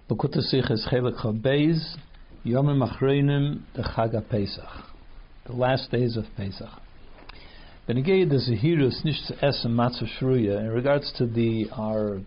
L'kutei Sichos Chelik Chaf Beis, Yomim Achronim de Chag Pesach, the last days of Pesach. Benegei the Zehirus nicht zu essen Matzah Shruya, in regards to our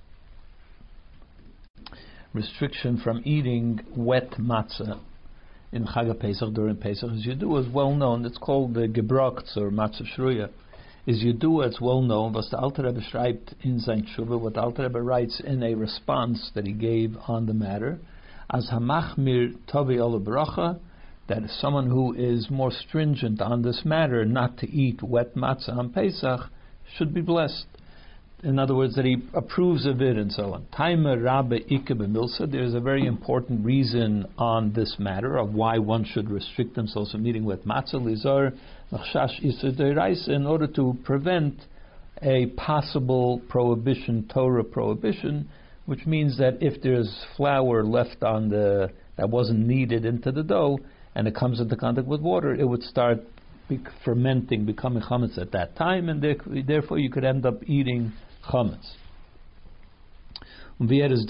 restriction from eating wet matzah in Chag Pesach during Pesach, as Yedua is well known. It's called the Gebrochts or Matzah Shruya. Is Yedua, it's well known. Was the Alter Rebbe schreibt in sein Tshuva, what the Alter Rebbe writes in a response that he gave on the matter, as Hamachmir Tovi Ola Bracha, that someone who is more stringent on this matter, not to eat wet matzah on Pesach, should be blessed. In other words, that he approves of it and so on. Taima Rabbe Ike B'Milsa, there's a very important reason on this matter of why one should restrict themselves from eating wet matzah, Lizar Machshash Isur Deiraisa, in order to prevent a possible prohibition, Torah prohibition, which means that if there's flour left on that wasn't kneaded into the dough, and it comes into contact with water, it would start fermenting, becoming chametz at that time, and therefore you could end up eating chametz. And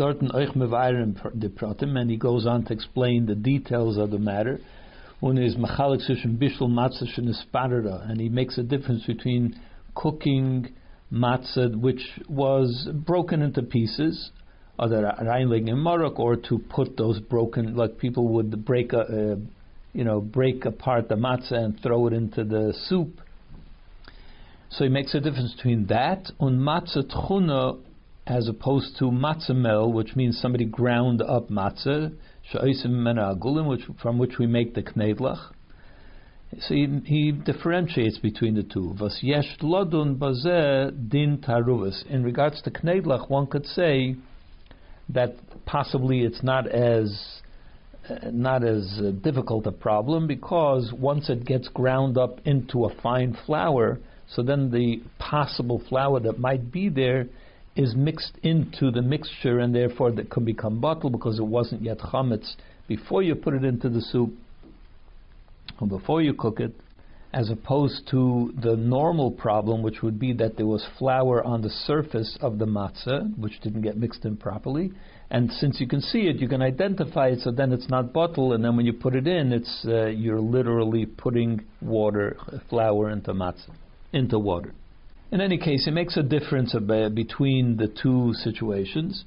he goes on to explain the details of the matter. And he makes a difference between cooking matzah, which was broken into pieces, or to put those broken, like people would break apart the matzah and throw it into the soup. So he makes a difference between that and matzah tchuna, as opposed to matzah mel, which means somebody ground up matzah, from which we make the knedlach. So he differentiates between the two. Vas yesh lodun bazeh din taruvas. In regards to knedlach, one could say that possibly it's not as difficult a problem, because once it gets ground up into a fine flour, so then the possible flour that might be there is mixed into the mixture, and therefore that could become bottled because it wasn't yet chametz before you put it into the soup or before you cook it, as opposed to the normal problem, which would be that there was flour on the surface of the matzah, which didn't get mixed in properly. And since you can see it, you can identify it, so then it's not bottled, and then when you put it in, it's you're literally putting flour into water. In any case, it makes a difference between the two situations.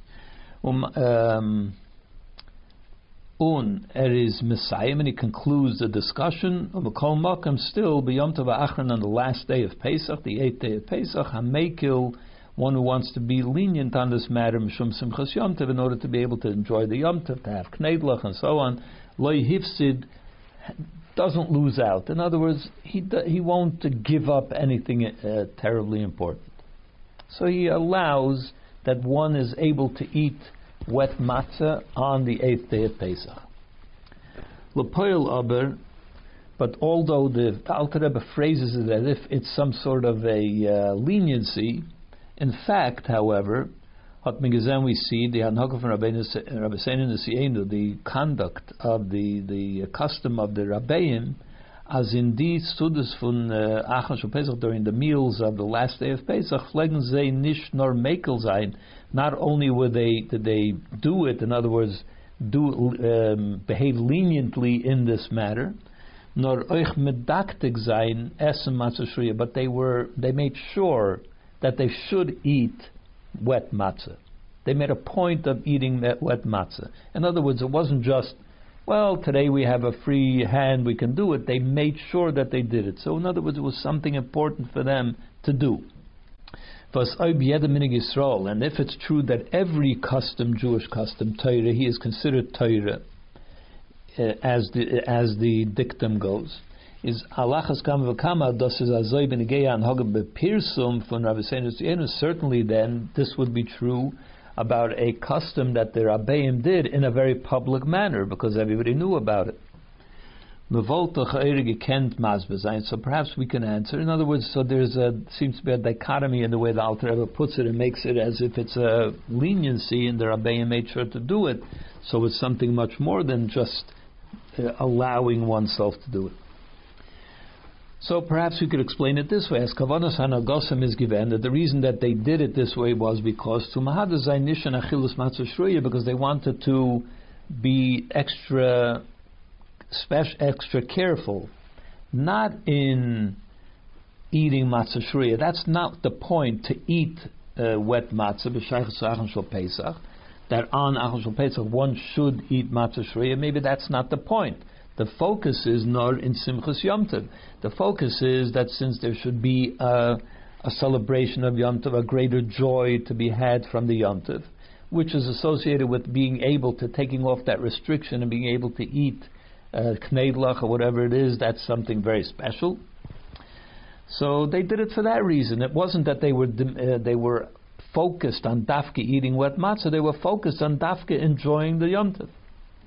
Is Messiah, and he concludes the discussion. Still, B'Yom Tov Ha'achron, on the last day of Pesach, the 8th day of Pesach, Hamekil, one who wants to be lenient on this matter, Mishum Simchas Yom Tov, in order to be able to enjoy the Yom Tov, to have knedlach and so on, Lo Hifsid, doesn't lose out. In other words, he won't give up anything terribly important. So he allows that one is able to eat wet matzah on the 8th day of Pesach. L'poil aber, but although the Alter Rebbe phrases it as if it's some sort of a leniency, in fact, however, we see the Hanhaka from Rabbeinu Nesienu, the conduct of the custom of the Rabbeim, as indeed Sudas von Achon Shel Pesach, during the meals of the last day of Pesach, pflegen sie nicht nur mekel sein. Not only did they do it, in other words, behave leniently in this matter, nor euch medaktig sein essen matzah shruya, but they made sure that they should eat wet matzah. They made a point of eating that wet matzah. In other words, it wasn't just, well, today we have a free hand, we can do it. They made sure that they did it. So in other words, it was something important for them to do. And if it's true that every custom, Jewish custom, Torah, he is considered Torah, as the dictum goes, is alachas kama v'kama, das is azoy b'negeya anhagah bepirsum von Rabbi Seinu. Certainly then this would be true about a custom that the Rabbeim did in a very public manner, because everybody knew about it. So perhaps we can answer. In other words, so seems to be a dichotomy in the way the Alter Rebbe puts it, and makes it as if it's a leniency, and the Rabbeim made sure to do it. So it's something much more than just allowing oneself to do it. So perhaps we could explain it this way: as Kavanas Hanagosim is given, that the reason that they did it this way was because to Mahadazai Nishan Achilus Matzah Shruya, because they wanted to be extra careful, not in eating matzah shruya. That's not the point, to eat wet matzah b'shaychus Achon Shel Pesach. That on Achon Shel Pesach one should eat matzah shruya. Maybe that's not the point. The focus is nor in Simchas Yom Tov. The focus is that since there should be a celebration of Yom Tov, a greater joy to be had from the Yom Tov, which is associated with being able to taking off that restriction and being able to eat kneidlach or whatever it is. That's something very special. So they did it for that reason. It wasn't that they were focused on dafka eating wet matzah. They were focused on dafka enjoying the Yom Tov.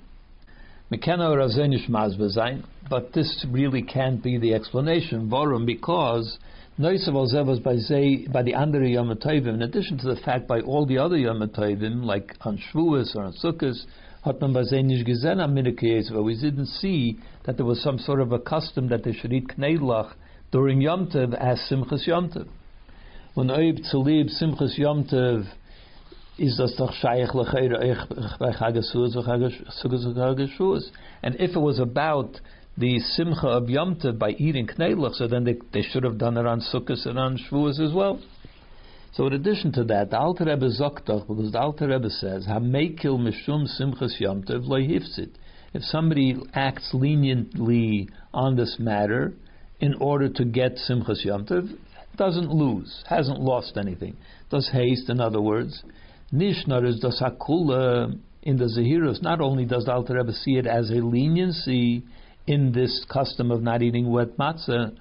But this really can't be the explanation. Varum, because by the andere Yom Tovim, in addition to the fact by all the other Yom Tovim, like on Shavuos or on Sukkos, we didn't see that there was some sort of a custom that they should eat kneidlach during Yom Tov as Simchas Yom Tov. When Oib Tzulib Simchas Yom Tov is das doch shaykh lecheir bei Chagasuz and if it was about the simcha of Yom Tov by eating kneidlach, so then they should have done it on Sukkos and on Shavuos as well. So in addition to that, the Alter Rebbe Zoktach, because the Alter Rebbe says, Hamekil Mishum Simchas Yom Tov lo hifzit. If somebody acts leniently on this matter in order to get Simchas Yom Tov, doesn't lose, hasn't lost anything. Does haste, in other words. Nishnar is das Hakula in the Zehirus. Not only does the Alter Rebbe see it as a leniency in this custom of not eating wet matzah,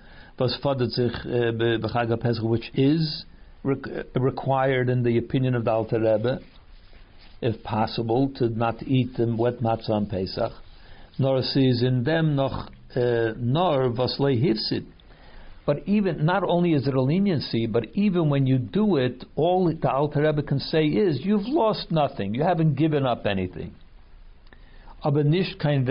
which is required in the opinion of the Alter Rebbe, if possible, to not eat wet matzah on Pesach, nor sees in them nor vaslei hifsid. But even, not only is it a leniency, but even when you do it, all the Alter Rebbe can say is, you've lost nothing, you haven't given up anything. But he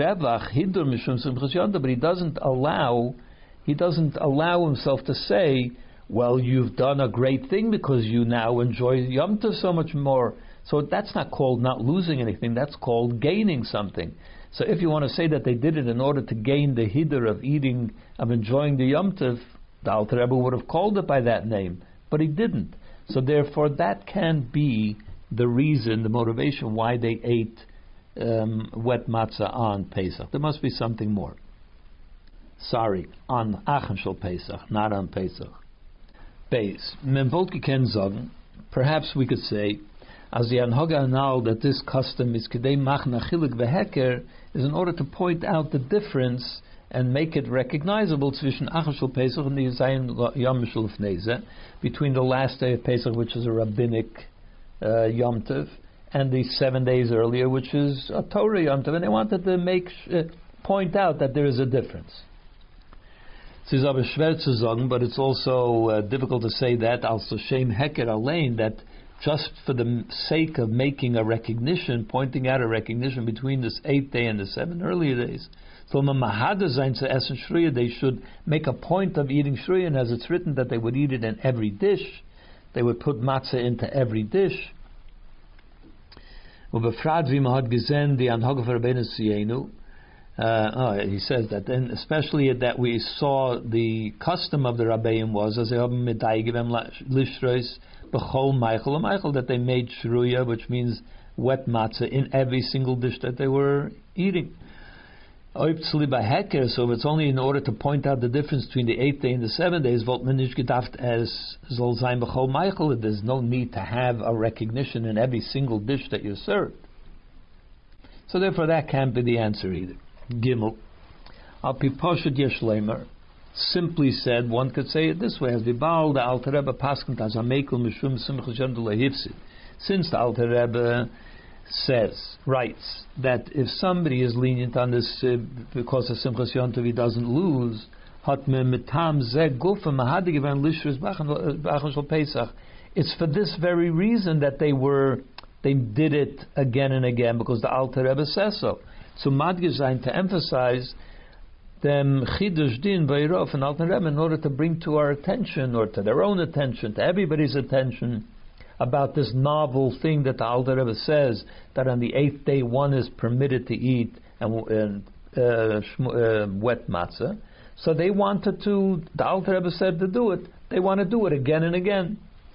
doesn't allow himself to say, well, you've done a great thing because you now enjoy Yom Tov so much more. So that's not called not losing anything, that's called gaining something. So if you want to say that they did it in order to gain the hiddur of enjoying the Yom Tov, the Alter Rebbe would have called it by that name, but he didn't. So therefore that can be the reason, the motivation why they ate wet matzah on Pesach. There must be something more. Sorry, on Achon Shel Pesach, not on Pesach. Beis. Perhaps we could say, as the Anhaga now that this custom is kedei machna chilik veheker, is in order to point out the difference and make it recognizable between Achon Shel Pesach and the Zayin Yom Shel Fneze, between the last day of Pesach, which is a rabbinic Yom Tov, and the 7 days earlier, which is a Torah Yom Tov, and they wanted to point out that there is a difference. But it's also difficult to say that, also Shem Heker Alein, that just for the sake of making a recognition, pointing out a recognition between this 8th day and the 7 earlier days. So they should make a point of eating shruya, and as it's written that they would eat it in every dish. They would put matzah into every dish. He says that, and especially that we saw the custom of the Rabbeim was as that they made shruya, which means wet matzah, in every single dish that they were eating. So if it's only in order to point out the difference between the 8th day and the 7 days, there's no need to have a recognition in every single dish that you serve. So therefore that can't be the answer either. Gimel. Simply said, one could say it this way: as the Baal, the Alter Rebbe paskent as Hamekil Mishum Simchas Yom Tov lo hifzid. Since the Alter Rebbe writes that if somebody is lenient on this because of Simchas Yom Tov, he doesn't lose. It's for this very reason that they did it again and again, because the Alter Rebbe says so. So Madgezain, to emphasize, them chidush din v'irov and Alter Rebbe, in order to bring to our attention, or to their own attention, to everybody's attention, about this novel thing that the Alter Rebbe says, that on the 8th day one is permitted to eat and wet matzah. So they wanted to, the Alter Rebbe said to do it, they want to do it again and again.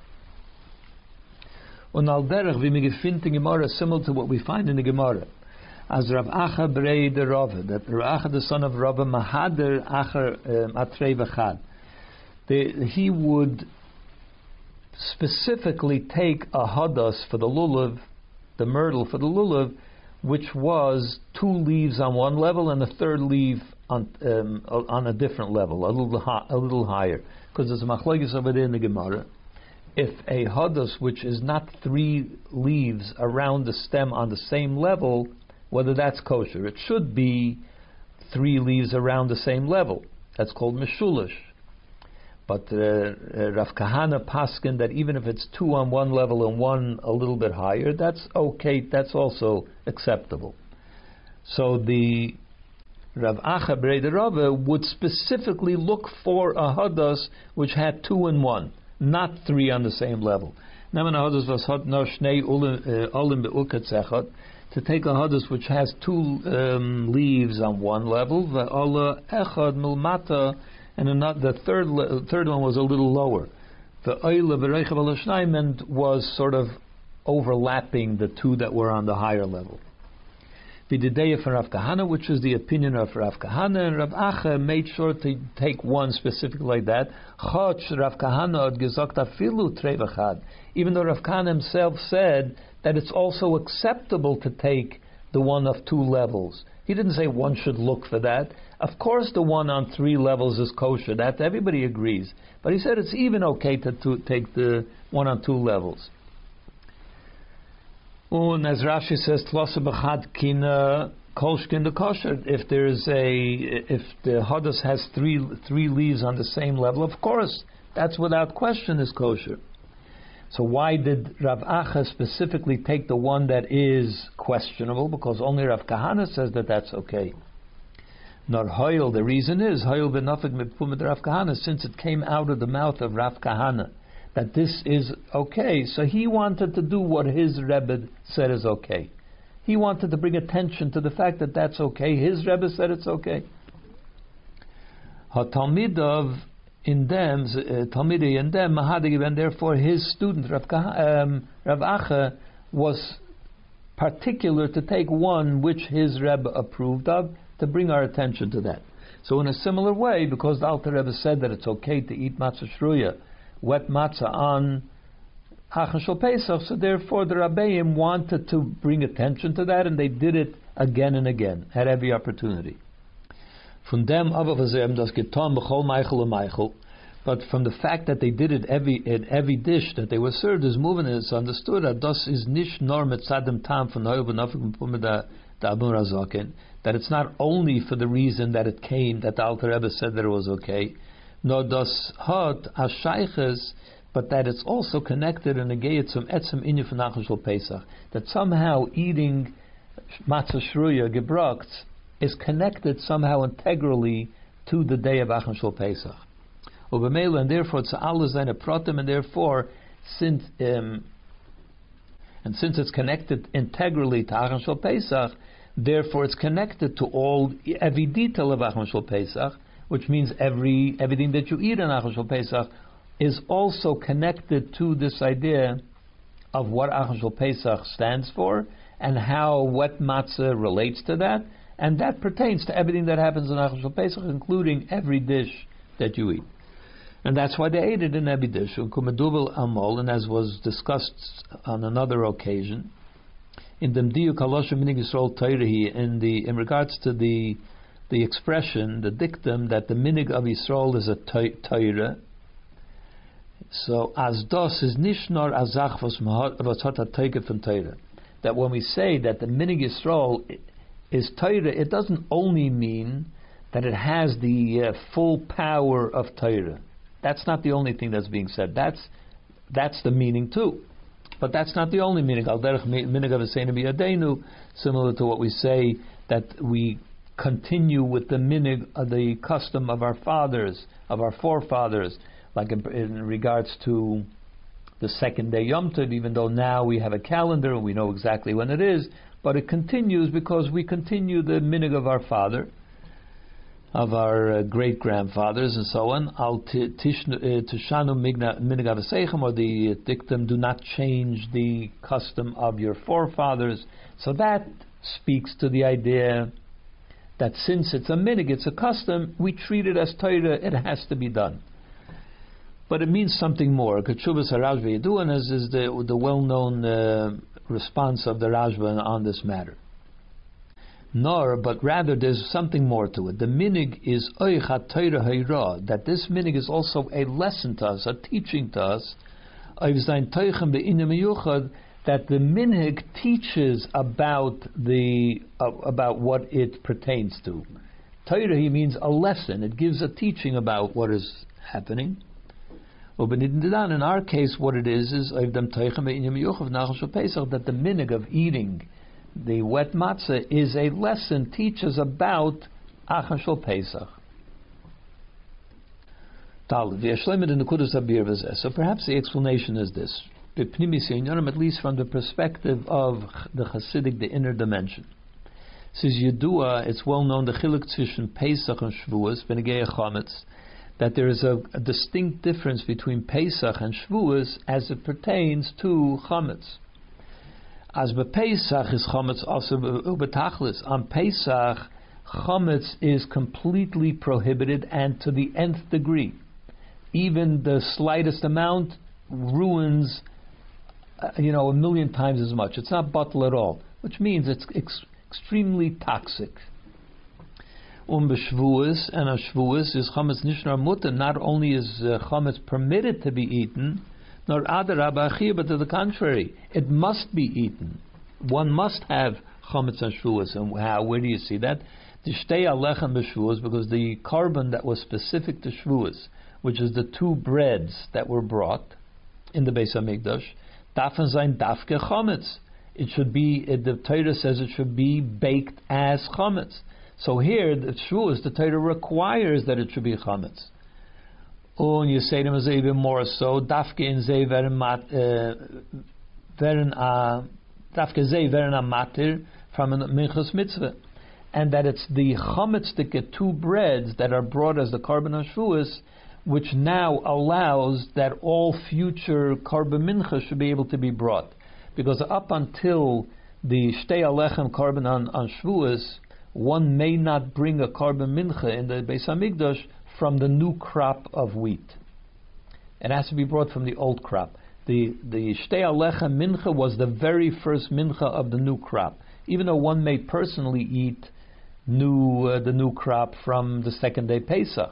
Und al derech, wie mir gefindt in Gemara, similar to what we find in the Gemara. As Rav Acha Brei the Rava, that Rav Acha the son of Rava Mahader Acher Atrei V'chad, he would specifically take a hadas for the lulav, the myrtle for the lulav, which was 2 leaves on one level and a third leaf on a different level, a little higher, because there's a machlokes over there in the Gemara. If a hadas which is not 3 leaves around the stem on the same level, whether that's kosher, it should be 3 leaves around the same level. That's called meshulish. But Rav Kahana paskin that even if it's 2 on one level and 1 a little bit higher, that's okay. That's also acceptable. So the Rav Acha Brei the Rava would specifically look for a hadas which had 2 and 1, not 3 on the same level. To take a hadas which has 2 leaves on one level, and the third one was a little lower. The oila v'reichav al shnayim was sort of overlapping the 2 that were on the higher level. V'dideya for Rav Kahana, which is the opinion of Rav Kahana, and Rav Acha made sure to take one specifically like that. Chotch Rav Kahana had gesagt afilu trei v'chad, even though Rav Kahana himself said that it's also acceptable to take the one of 2 levels. He didn't say one should look for that. Of course the one on 3 levels is kosher. That everybody agrees. But he said it's even okay to take the one on 2 levels. And as Rashi says, Tlasa b'chad kina kolshkin the kosher. If the hadas has 3 leaves on the same level, of course, that's without question is kosher. So why did Rav Acha specifically take the one that is questionable? Because only Rav Kahana says that that's okay. Nor Hoyel, the reason is Hoyel benafik mipumit Rav Kahana, since it came out of the mouth of Rav Kahana that this is okay. So he wanted to do what his Rebbe said is okay. He wanted to bring attention to the fact that that's okay. His Rebbe said it's okay. HaTalmidov in them, Talmidei in them, Mahadigi, and therefore his student Rav Acha was particular to take one which his Rebbe approved of, to bring our attention to that. So in a similar way, because the Alter Rebbe said that it's okay to eat matzah shruya, wet matzah on Achon Shel Pesach, so therefore the Rabbeim wanted to bring attention to that, and they did it again and again, at every opportunity. Von dem aber was das getan bechol Michael und Michael, but from the fact that they did it in every dish that they were served, is moving, it's understood that das is nicht nur mit sadem tam von Hoyel benafik mipumit da Admor HaZaken, that it's not only for the reason that it came, that the Alter Rebbe said that it was okay, nor das hat as shayches, but that it's also connected in a geyet zum etzem inyan von Achon Shel Pesach, that somehow eating matzah shruya gebracht is connected somehow integrally to the day of Achon Shel Pesach. And therefore it's alle seine pratim, and therefore since it's connected integrally to Achon Shel Pesach, therefore it's connected to every detail of Achon Shel Pesach, which means everything that you eat on Achon Shel Pesach is also connected to this idea of what Achon Shel Pesach stands for and how wet matzah relates to that, and that pertains to everything that happens in Achon Shel Pesach, including every dish that you eat. And that's why they ate it in every dish. And as was discussed on another occasion, in regards to the expression, the dictum that the minig of Yisrael is a Torah. So as das is nishnor azach was hat a teike von Torah. That when we say that the minig Yisrael is Torah, it doesn't only mean that it has the full power of Torah. That's not the only thing that's being said. That's the meaning too. But that's not the only meaning. Al derech minig of Eseinu b'yadeinu, similar to what we say that we continue with the minig, the custom of our fathers, of our forefathers, like in regards to the second day Yom Tov, even though now we have a calendar and we know exactly when it is, but it continues because we continue the minig of our father, of our great grandfathers, and so on. Al tishanu minig avosechem, or the dictum, do not change the custom of your forefathers. So that speaks to the idea that since it's a minig, it's a custom, we treat it as Torah, it has to be done. But it means something more. Ketshuvas HaRashba Yeduan is the well-known response of the Rashba on this matter. Nor, but rather there's something more to it. The minig is Oich HaTorah Hayra, that this minig is also a lesson to us, a teaching to us, Oich Zayin Toichem Be'inim Miyuchad, that the minhag teaches about what it pertains to. Torah, he means a lesson. It gives a teaching about what is happening. In our case, what it is that the minhag of eating the wet matzah is a lesson, teaches about Achar Shel Pesach. So perhaps the explanation is this. At least from the perspective of the Hasidic, the inner dimension. Says Yedua, it's well known the chiluk zwischen Pesach and Shavuos, Benegei Chametz, that there is a distinct difference between Pesach and Shavuos as it pertains to Chametz. As Pesach is Chametz also ubetachlis. On Pesach, Chametz is completely prohibited and to the nth degree. Even the slightest amount ruins a million times as much. It's not bottle at all, which means it's extremely toxic. B'Shvuos, and on Shvuos is chametz nishnar mutter. Not only is chametz permitted to be eaten, nor adarabba achir, but to the contrary, it must be eaten. One must have chametz on Shvuos. And how? Where do you see that? Tishtei alechem b'Shvuos, because the carbon that was specific to Shvuos, which is the two breads that were brought in the Beis Hamikdash, Dafen sein dafke chametz. It should be. The Torah says it should be baked as chametz. So here, the Shavuos, the Torah requires that it should be chametz. And you say to them even more so. Dafke in zei veren matir from a minchas mitzvah, and that it's the chametz, the two breads that are brought as the carbon of Shavuos, which now allows that all future carbon mincha should be able to be brought. Because up until the Shtei Alechem carbon on Shavuos, one may not bring a carbon mincha in the Beis Hamikdash from the new crop of wheat. It has to be brought from the old crop. The Shtei Alechem mincha was the very first mincha of the new crop, even though one may personally eat the new crop from the second day Pesach.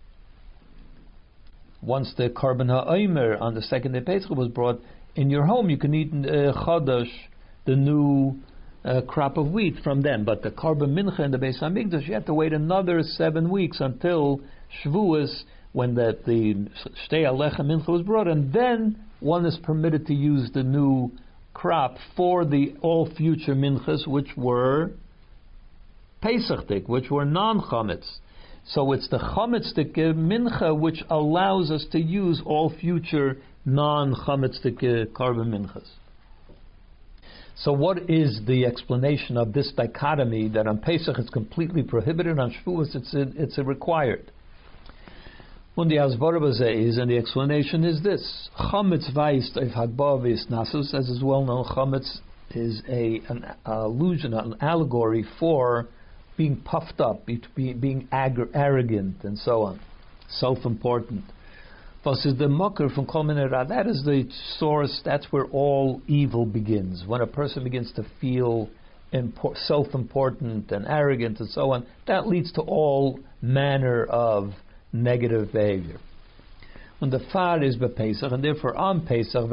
Once the carbon ha'omer on the second day Pesach was brought in your home, you can eat chadash, the new crop of wheat from them. But the carbon mincha in the Beis Hamikdash, you have to wait another 7 weeks until Shavuos, when the Shtei Alechem mincha was brought, and then one is permitted to use the new crop for the all future minchas, which were Pesachdik, which were non-chametz. So it's the chametzdik mincha which allows us to use all future non-chametzdik carbon minchas. So what is the explanation of this dichotomy that on Pesach it's completely prohibited, on Shavuos it's required? And the explanation is this: chametz weist auf hagbavis nasus, as is well known. Chametz is an allusion, an allegory for being puffed up, being arrogant, and so on, self-important. Is the mocker from Kol Minei Ra. That is the source. That's where all evil begins. When a person begins to feel self-important and arrogant and so on, that leads to all manner of negative behavior. When the far is Pesach, and therefore on Pesach,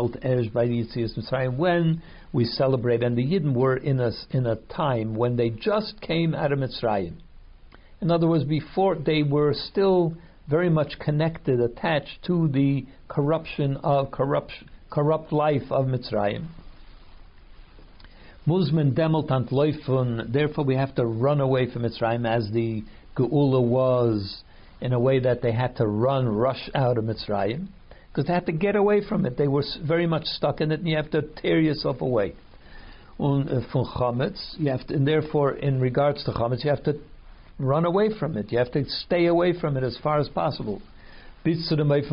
when we celebrate, and the Yidden were in a time when they just came out of Mitzrayim. In other words, before they were still very much connected, attached to the corrupt life of Mitzrayim. Muzman demeltant loifun. Therefore, we have to run away from Mitzrayim, as the Geula was, in a way that they had to rush out of Mitzrayim, because they had to get away from it. They were very much stuck in it, and you have to tear yourself away. From chametz, you have to, and therefore, in regards to chametz, you have to run away from it. You have to stay away from it as far as possible. It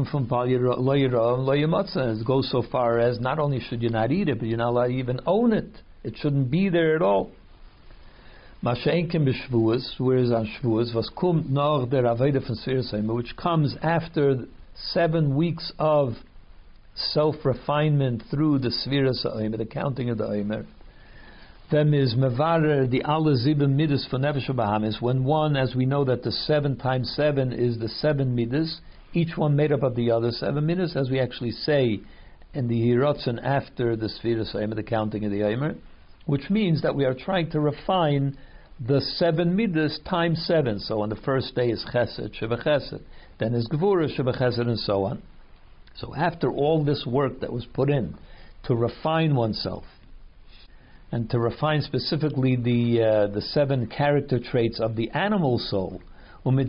goes so far as not only should you not eat it, but you're not allowed to even own it. It shouldn't be there at all. Whereas on Shavuos, was kommt nach der Aveda von Sfiras Omer, which comes after 7 weeks of self-refinement through the Sfiras Omer, the counting of the Omer. Then is mevarer the alle sieben midas for nefesh bahamis. When one, as we know that the 7 times 7 is the 7 midas, each one made up of the other 7 midas, as we actually say in the Hirotzen after the Sfiras Omer, the counting of the Omer, which means that we are trying to refine the 7 midas times 7. So on the first day is chesed, sheba chesed, then is gevura, sheba chesed, and so on. So after all this work that was put in to refine oneself, and to refine specifically the 7 character traits of the animal soul, with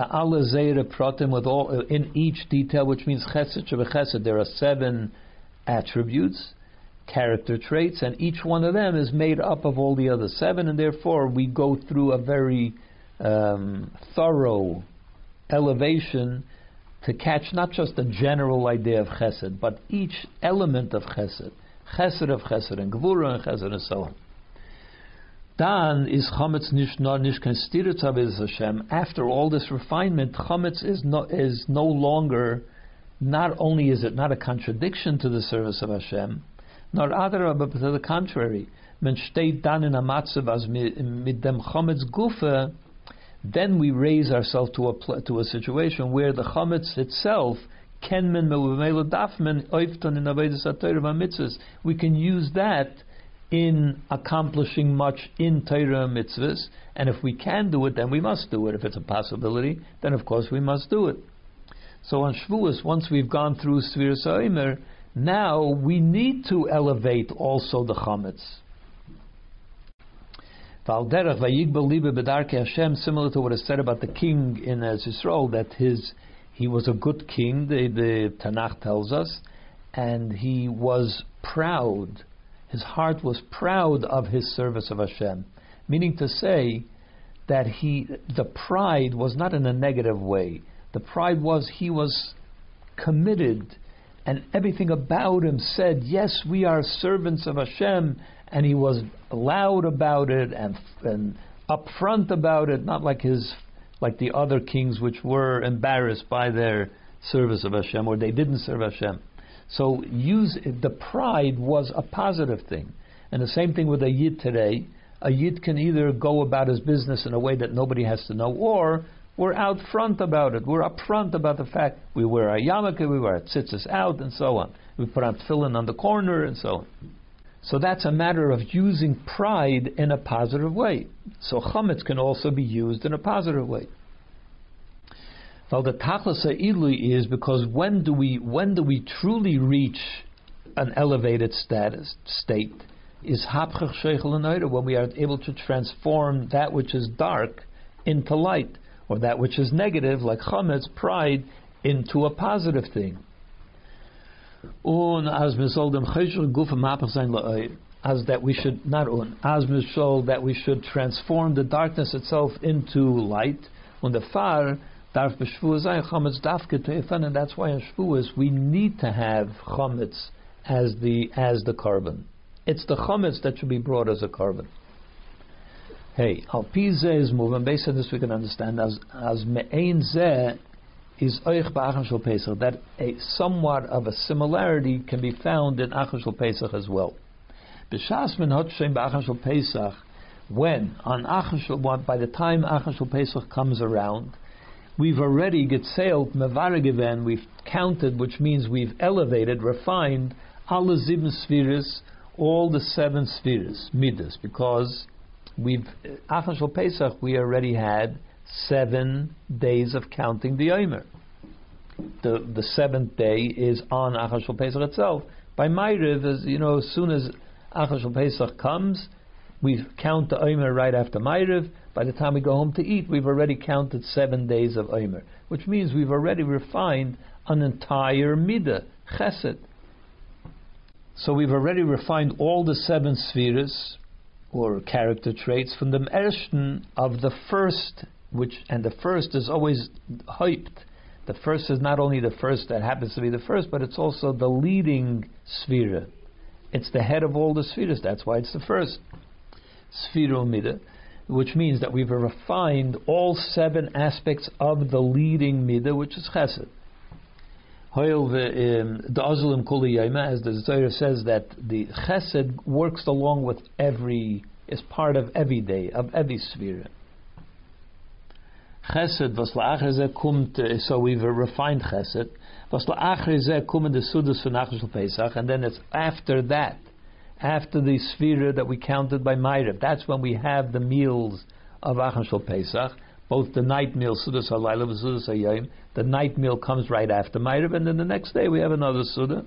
all in each detail, which means chesed, sheba chesed, there are 7 attributes, character traits, and each one of them is made up of all the other 7, and therefore we go through a very thorough elevation to catch not just the general idea of chesed, but each element of chesed of chesed, and gevura and chesed, and so on. Dan is chametz nicht kein stira zu Hashem. After all this refinement, chametz is no longer, not only is it not a contradiction to the service of Hashem, nor other, but to the contrary. Men steht dann in a matzav as mit dem chametz gufa. Then we raise ourselves to a situation where the chametz itself can men mevumelo dafmen oifton in avodas haTorah v'mitzvos. We can use that in accomplishing much in Torah mitzvahs, and if we can do it, then we must do it. If it's a possibility, then of course we must do it. So on Shavuos, once we've gone through Sfiras Omer, now we need to elevate also the chametz. Similar to what is said about the king in Yisrael, that he was a good king, the Tanakh tells us, and he was proud. His heart was proud of his service of Hashem, meaning to say that the pride was not in a negative way. The pride was he was committed, and everything about him said, yes, we are servants of Hashem, and he was loud about it and upfront about it, not like the other kings which were embarrassed by their service of Hashem, or they didn't serve Hashem. So the pride was a positive thing. And the same thing with a Yid today. A Yid can either go about his business in a way that nobody has to know, or we're out front about it. We're upfront about the fact we wear our yarmulke, we wear our tzitzis out, and so on. We put our tefillin on the corner, and so on. So that's a matter of using pride in a positive way. So chametz can also be used in a positive way. Well, the tachlis ha'ilui is because when do we truly reach an elevated state? Is hapchach sheichel anoida, when we are able to transform that which is dark into light, or that which is negative, like chametz, pride, into a positive thing. As that we should that we should transform the darkness itself into light. And that's why in Shavuos we need to have chametz as the carbon. It's the chametz that should be brought as a carbon. Hey, al pi zeh is moving. Based on this, we can understand as me'ein zeh is oich ba'achon shel Pesach, that a somewhat of a similarity can be found in Achon shel Pesach as well. B'shas min hot shem ba'achon shel Pesach, when on Achon shel, by the time Achon shel Pesach comes around, we've already getzeelt mevaregiven, we've counted, which means we've elevated, refined alle 7 spheres, all the 7 spheres, midas, because Achon shel Pesach, we already had 7 days of counting the Omer. The 7th day is on Achon shel Pesach itself. By Ma'ariv, as soon as Achar Shel Pesach comes, we count the Omer right after Ma'ariv. By the time we go home to eat, we've already counted 7 days of Omer, which means we've already refined an entire midah, chesed. So we've already refined all the 7 spheres, or character traits, from the Ershten of the first, and the first is always hyped. The first is not only the first that happens to be the first, but it's also the leading sphere. It's the head of all the spheres, that's why it's the first. Sphira Midah, which means that we've refined all 7 aspects of the leading Midah, which is Chesed. The Azulim Kuli Yayma, as the Zohar says, that the Chesed works along with is part of every day, of every sphere. Chesed, was la'achar zeh kumt, so we've refined Chesed. Was la'achar zeh kumt the Sudas for Nachal Shel Pesach, and then it's after that, after the sphere that we counted by Ma'ariv. That's when we have the meals of Achar Shel Pesach, both the night meal, Sudas HaLayla and Sudas HaYom. The night meal comes right after Ma'ariv, and then the next day we have another Suda.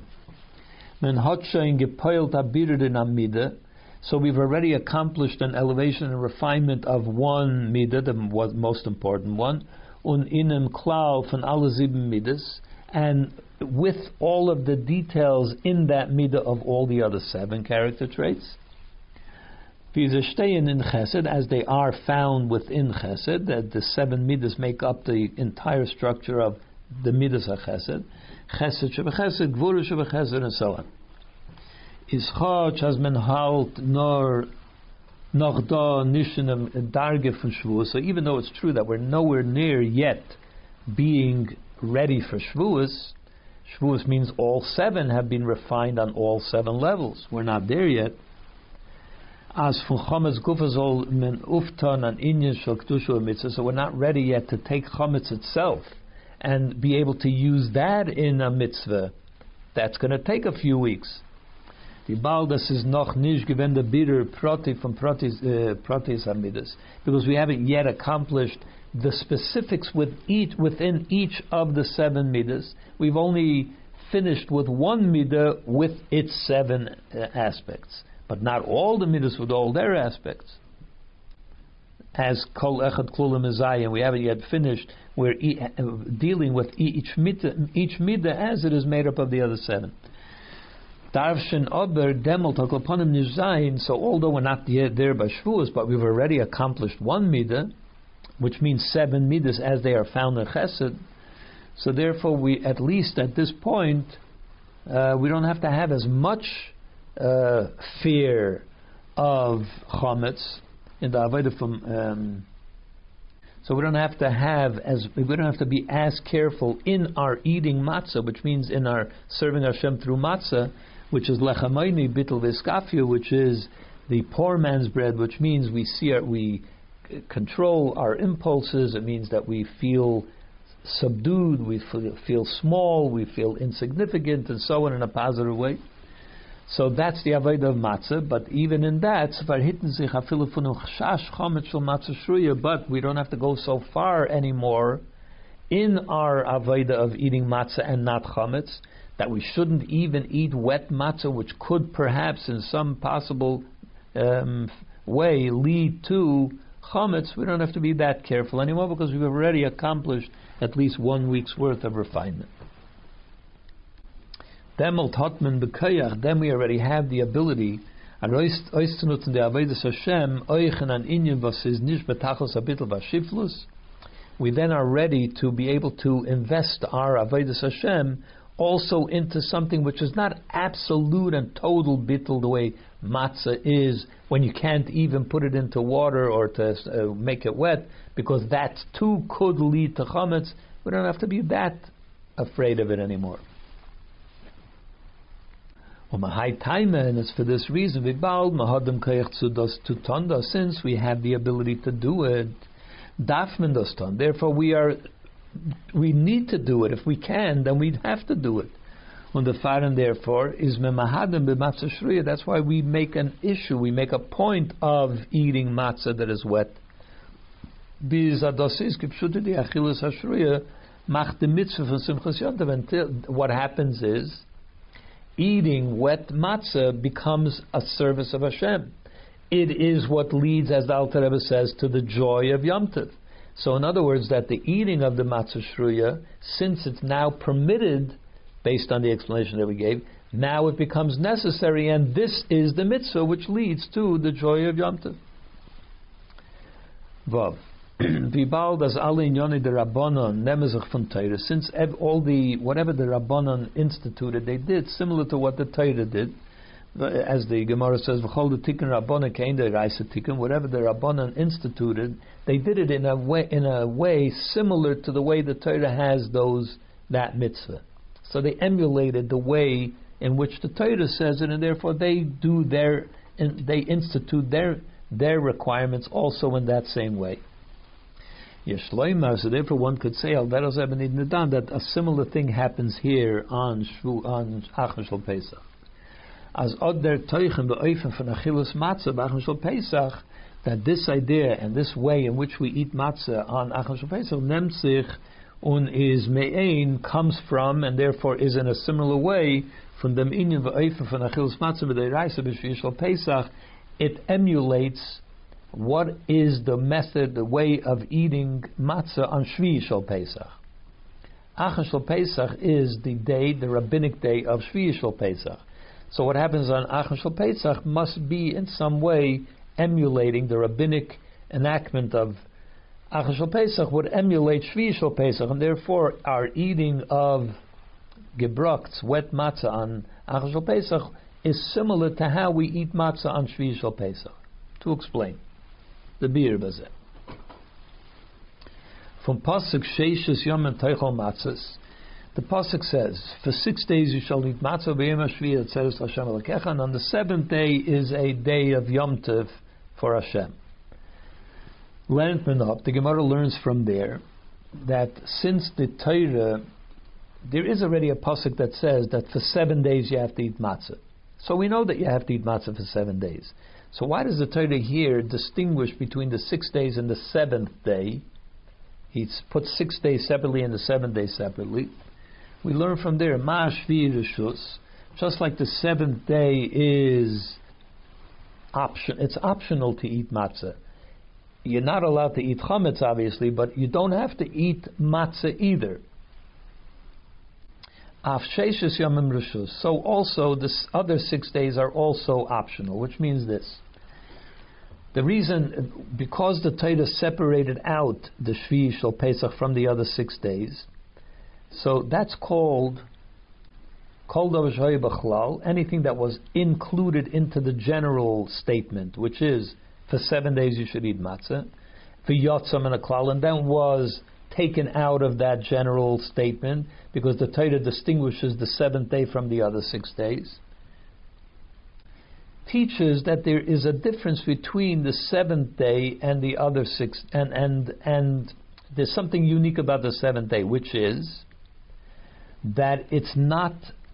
So we've already accomplished an elevation and refinement of one midah, the most important one, inem klau von alle 7 midas, and with all of the details in that midah of all the other 7 character traits. Diese stehen in Chesed, as they are found within Chesed, that the 7 midas make up the entire structure of the midas of Chesed. Chesed shebechesed, Gvura shebechesed, and so on. Is chach as men halt nor noch da nishinem darge von Shavuos. So even though it's true that we're nowhere near yet being ready for Shavuos, Shavuos means all 7 have been refined on all 7 levels. We're not there yet. As von chametz gufa soll men uftan an inyan shel kedusha mitzvah. So we're not ready yet to take chametz itself and be able to use that in a mitzvah. That's going to take a few weeks. Die Baldas is noch nicht gewende bitter proti from protis amidas, because we haven't yet accomplished the specifics within each of the 7 midas. We've only finished with one midah with its 7 aspects, but not all the midas with all their aspects. As kol echad klulim ezayim, we haven't yet finished. We're dealing with each midah as it is made up of the other 7. Darvshin Ober Demel Takloponim Nizzayin. So although we're not yet there by Shavuos, but we've already accomplished one midah, which means 7 midas as they are found in Chesed. So therefore, we at least at this point we don't have to have as much fear of chametz in the avodah from. So we don't have to be as careful in our eating matzah, which means in our serving Hashem through matzah, which is lechamayni bittul v'skafia, which is the poor man's bread, which means we control our impulses. It means that we feel subdued, we feel small, we feel insignificant, and so on in a positive way. So that's the avodah of matzah. But even in that, but we don't have to go so far anymore in our avodah of eating matzah and not chametz, that we shouldn't even eat wet matzah, which could perhaps in some possible way lead to chametz. We don't have to be that careful anymore, because we've already accomplished at least 1 week's worth of refinement. Then we already have the ability we then are ready to be able to invest our avodas Hashem also into something which is not absolute and total bittul the way matzah is, when you can't even put it into water or to make it wet, because that too could lead to chametz. We don't have to be that afraid of it anymore. And it's for this reason, since we have the ability to do it, therefore we need to do it. If we can, then we'd have to do it. And the faran therefore is that's why we make an issue, we make a point of eating matzah that is wet. What happens is, eating wet matzah becomes a service of Hashem. It is what leads, as the Alter Rebbe says, to the joy of Yom Tov. So in other words, that the eating of the matzah shruya, since it's now permitted, based on the explanation that we gave, now it becomes necessary, and this is the mitzvah which leads to the joy of Yom Tov. Vav. Since all the whatever the Rabbanon instituted, they did similar to what the Torah did, as the Gemara says, "V'chol the tikkun Rabbanon kein the Raisa tikkun." Whatever the Rabbanon instituted, they did it in a way similar to the way the Torah has that mitzvah. So they emulated the way in which the Torah says it, and therefore they institute their requirements also in that same way. So therefore one could say that a similar thing happens here on Achar Shel Pesach. As other teichen beoifen von Achilles Matzah b'Achar Shel Pesach, that this idea and this way in which we eat matzah on Achar Shel Pesach nimmt sich und is me'ein, comes from, and therefore is in a similar way from dem inyan beoifen von Achilles Matzah b'Deiraisa b'Shvi Shel Pesach. It emulates what is the method, the way of eating matzah on Shvi Shel Pesach. Achar Shel Pesach is the day, the rabbinic day of Shvi Shel Pesach. So what happens on Achar Shel Pesach must be in some way emulating the rabbinic enactment of Achar Shel Pesach would emulate Shvi Shel Pesach, and therefore our eating of gebrokts, wet matzah on Achar Shel Pesach is similar to how we eat matzah on Shvi Shel Pesach. To explain. The Bir Bazeh. From Pasuk Sheishes Yom and Teichol Matzahs, the Pasuk says, for 6 days you shall eat matzah, v'yom hashvi atzeres Hashem Elokecha, and on the 7th day is a day of Yom Tov for Hashem. The Gemara learns from there that since the Torah, there is already a Pasuk that says that for 7 days you have to eat matzah. So we know that you have to eat matzah for 7 days. So why does the Torah here distinguish between the 6 days and the 7th day? He puts 6 days separately and the 7th day separately. We learn from there, Ma'ashvi Rishus, just like the 7th day is it's optional to eat matzah. You're not allowed to eat chametz, obviously, but you don't have to eat matzah either. So also the other 6 days are also optional, which means this. The reason, because the Torah separated out the Shvi Shel Pesach from the other 6 days, so that's called anything that was included into the general statement, which is for 7 days you should eat matzah, for yotzam and a klal, and then was taken out of that general statement because the Torah distinguishes the 7th day from the other 6 days, teaches that there is a difference between the 7th day and the other 6, and there's something unique about the 7th day, which is that it's not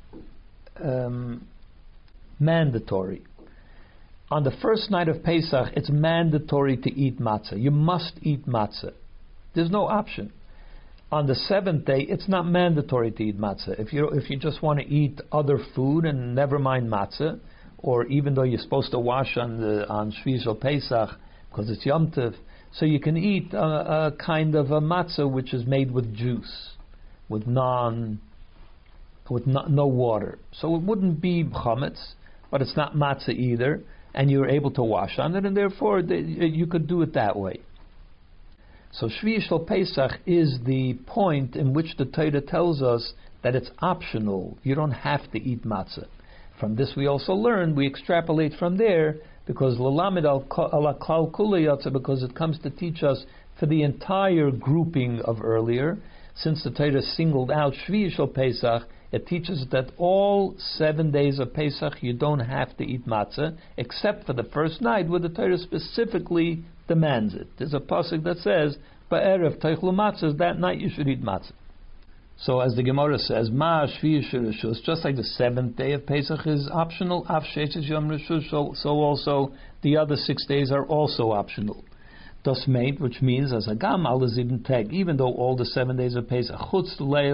mandatory. On the first night of Pesach, it's mandatory to eat matzah. You must eat matzah. There's no option. On the 7th day, it's not mandatory to eat matzah. If you just want to eat other food and never mind matzah, or even though you're supposed to wash on Shvi Shel Pesach because it's Yom Tov, so you can eat a kind of a matzah which is made with juice, with no water. So it wouldn't be chametz, but it's not matzah either, and you're able to wash on it, and therefore you could do it that way. So Shvi Shel Pesach is the point in which the Torah tells us that it's optional. You don't have to eat matzah. From this we also learn, we extrapolate from there, because l'lamed al klal kula yatsa, because it comes to teach us for the entire grouping of earlier. Since the Torah singled out Shvi Shel Pesach, it teaches that all 7 days of Pesach you don't have to eat matzah, except for the first night where the Torah specifically demands it. There's a pasuk that says, "Ba'erev teichlu matzah," that night you should eat matzah. So as the Gemara says, Ma Shvi Rishus, just like the 7th day of Pesach is optional, Av Sheishes Yom Rishus, so also the other 6 days are also optional. Das meint, which means as a gam al zibn tag, even though all the 7 days of Pesach, chutz leil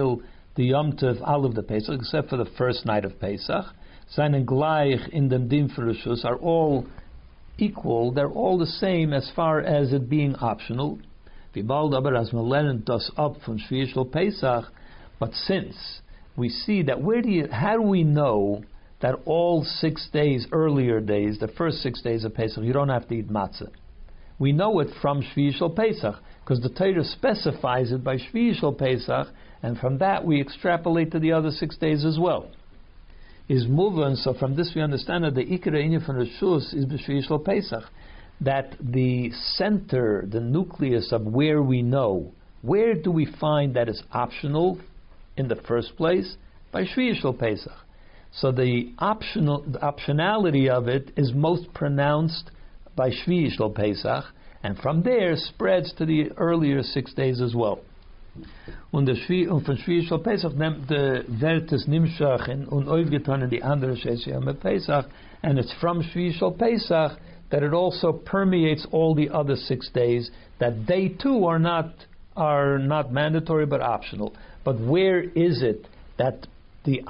the Yom Tov Alav the Pesach, except for the first night of Pesach. Seinen gleich in dem Din for Rishus are all equal. They're all the same as far as it being optional. V'bald aber as man lernt das up from Shvi Shel Pesach, but since we see that how do we know that all 6 days, earlier days, the first 6 days of Pesach, you don't have to eat matzah? We know it from Shvi Shel Pesach, because the Torah specifies it by Shvi Shel Pesach, and from that we extrapolate to the other 6 days as well. Is moving, so from this we understand that the Ikra Inyan from Rishus is B'Shvi Shel Pesach, that the center, the nucleus of where we know, where do we find that it's optional in the first place? By Shvi Shel Pesach. So the optionality of it is most pronounced by Shvi Shel Pesach, and from there spreads to the earlier 6 days as well. Und von Shvi Shel Pesach nimmt the Vertes Nimshach und aufgetan in die andere Sheshe Pesach, and it's from Shvi Shel Pesach that it also permeates all the other 6 days, that they too are not mandatory but optional. But where is it that the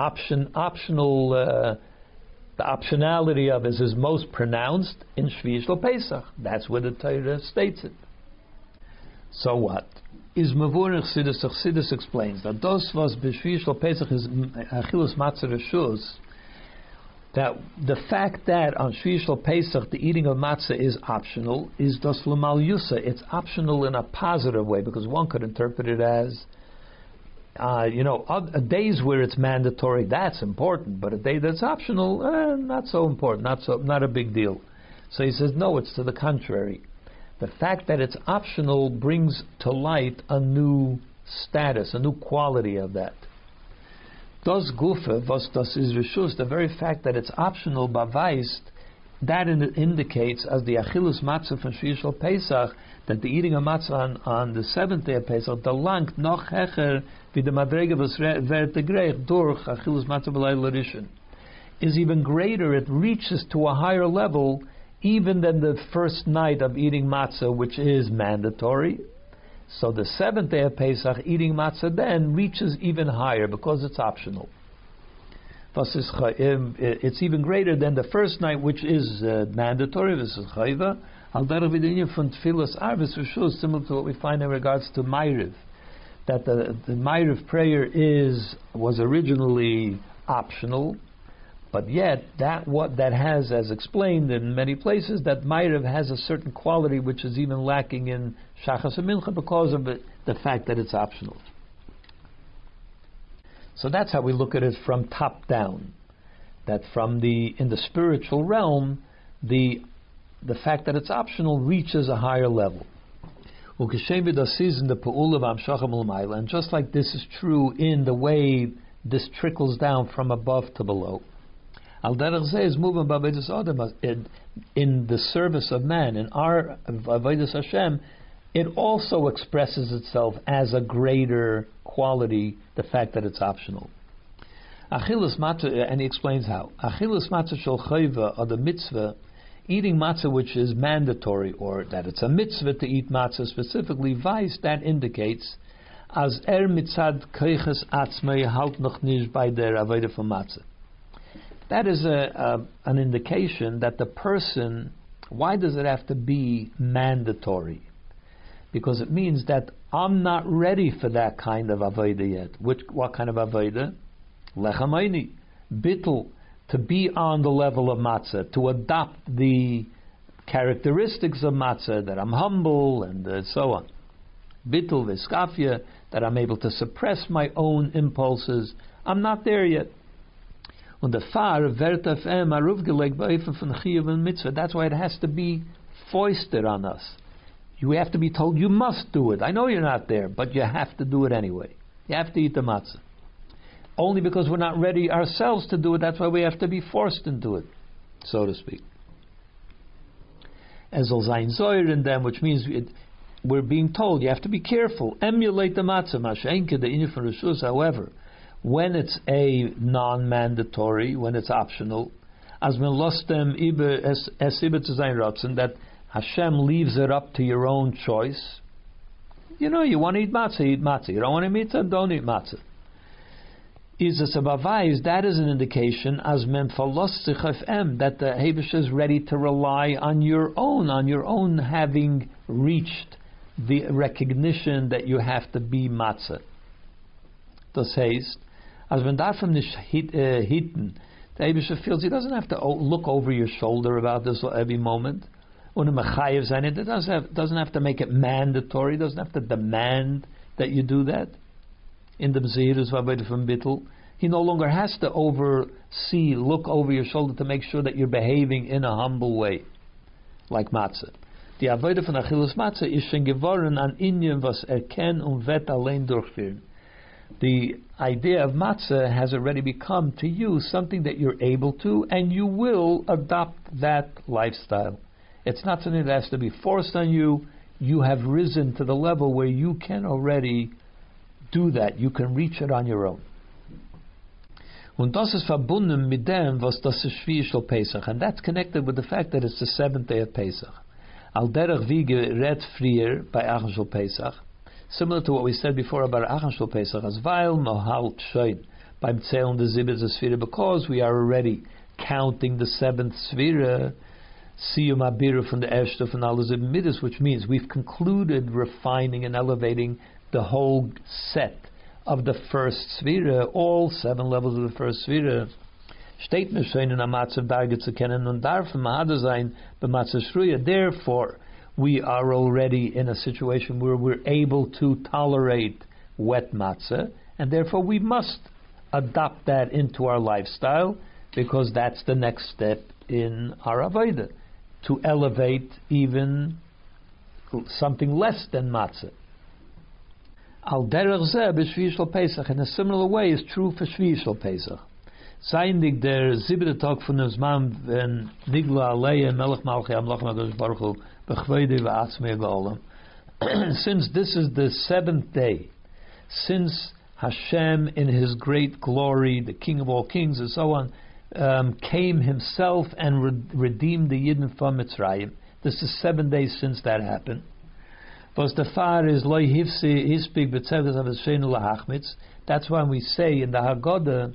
optionality of it is most pronounced? In Shvi Shel Pesach. That's where the Torah states it. So what? Is Mavurich Chassidus explains that those was B'Shvi Shel Pesach is Achilus Matzah Rishus, that the fact that on Shvi Shel Pesach the eating of matzah is optional is das L'mal Yusa. It's optional in a positive way, because one could interpret it as days where it's mandatory, that's important, but a day that's optional, not so important, not a big deal. So he says no, it's to the contrary. The fact that it's optional brings to light a new status, a new quality of that. Das Gufe, was das is Rishus, the very fact that it's optional, beweist, that indicates, as the Achilus Matzah from Shvi Shel Pesach, that the eating of matzah on the 7th day of Pesach, the langt noch hecher wie the madrege was verte greich durch Achilus Matzah b'layla rishon, is even greater. It reaches to a higher level even than the first night of eating matzah, which is mandatory. So the 7th day of Pesach, eating matzah then reaches even higher because it's optional. It's even greater than the first night, which is mandatory. This is chayva. Al derech v'dinyan from tefillas arvis rishus, similar to what we find in regards to Ma'ariv, that the Ma'ariv prayer was originally optional, but yet that has, as explained in many places, that Ma'ariv has a certain quality which is even lacking in Shachas and Mincha because of the fact that it's optional. So that's how we look at it from top down. That in the spiritual realm, the fact that it's optional reaches a higher level. And just like this is true in the way this trickles down from above to below, in the service of man, in our Avodas Hashem, it also expresses itself as a greater quality, the fact that it's optional. Achilles matzah, and he explains how. Achilles matzah shel chayva, or the mitzvah, eating matzah which is mandatory, or that it's a mitzvah to eat matzah specifically, vice, that indicates as mitzad keiches atzmei halt noch nicht bei der avodah von matzah. That is an indication that the person, why does it have to be mandatory? Because it means that I'm not ready for that kind of avodah yet. What kind of avodah? Lechamayni, bittul, to be on the level of matzah, to adopt the characteristics of matzah, that I'm humble and so on. Bittul v'skafia, that I'm able to suppress my own impulses. I'm not there yet. Und der Fahr wird auf aufgelegt bei von Chiyuv and Mitzvah. That's why it has to be foisted on us. You have to be told you must do it. I know you're not there, but you have to do it anyway. You have to eat the matzah. Only because we're not ready ourselves to do it, that's why we have to be forced into it, so to speak. Ezel zayin zoyer in them, which means we're being told you have to be careful. Emulate the matzah. Mashenke the inyan from Rishus, however, when it's a non-mandatory, when it's optional, as men lostem ibe es ibe zu sein ratzen, that Hashem leaves it up to your own choice. You want to eat matzah, eat matzah. You don't want to eat matzah, don't eat matzah. is a sabavais, that is an indication as mem that the Hebesh is ready to rely on your own having reached the recognition that you have to be matzah. Das heißt, as when that from the hitten, the Hebesh feels he doesn't have to look over your shoulder about this every moment. It doesn't have to make it mandatory, doesn't have to demand that you do that. In the B'zirus V'Avodah from Bittul, he no longer has to look over your shoulder to make sure that you're behaving in a humble way, like matzah. Die Avodah von Achilles Matzah is schon geworden an Inyan was erken und vet allein durchführen. The idea of matzah has already become to you something that you're able to, and you will adopt that lifestyle. It's not something that has to be forced on you. You have risen to the level where you can already do that. You can reach it on your own. Und das ist verbunden mit dem, was das ist Shvi shel Pesach, and that's connected with the fact that it's the seventh day of Pesach. Al derech wie gered frier by Achen shel Pesach, similar to what we said before about Achen shel Pesach, as weil mohalt shoin beim zählen des siebens Sphira, because we are already counting the seventh Sphira, siyum abira from the erste von alle sieben midas, which means we've concluded refining and elevating the whole set of the first Sphira, all 7 levels of the first Sphira. Steht mir schon in der Matzah Darge zu kennen und darf mahada sein bei Matzah Shruya. Therefore, we are already in a situation where we're able to tolerate wet matzah, and therefore we must adopt that into our lifestyle, because that's the next step in our avodah, to elevate even something less than matzah. Al derech zeh b'Shvi shel Pesach, in a similar way is true for Shvi shel Pesach. Zayndig der siebte Tag von dem Zman when Nigla Aleya Melech Malchei Amlach Nagash Baruch Hu b'chvede v'atzmei v'olam. Since this is the 7th day, since Hashem in His great glory, the King of all kings and so on, came Himself and redeemed the Yidden from Mitzrayim. This is 7 days since that happened. Was the far is loy hifsi hispik b'tzeves of Hashenu lahachmitz. That's why we say in the Haggadah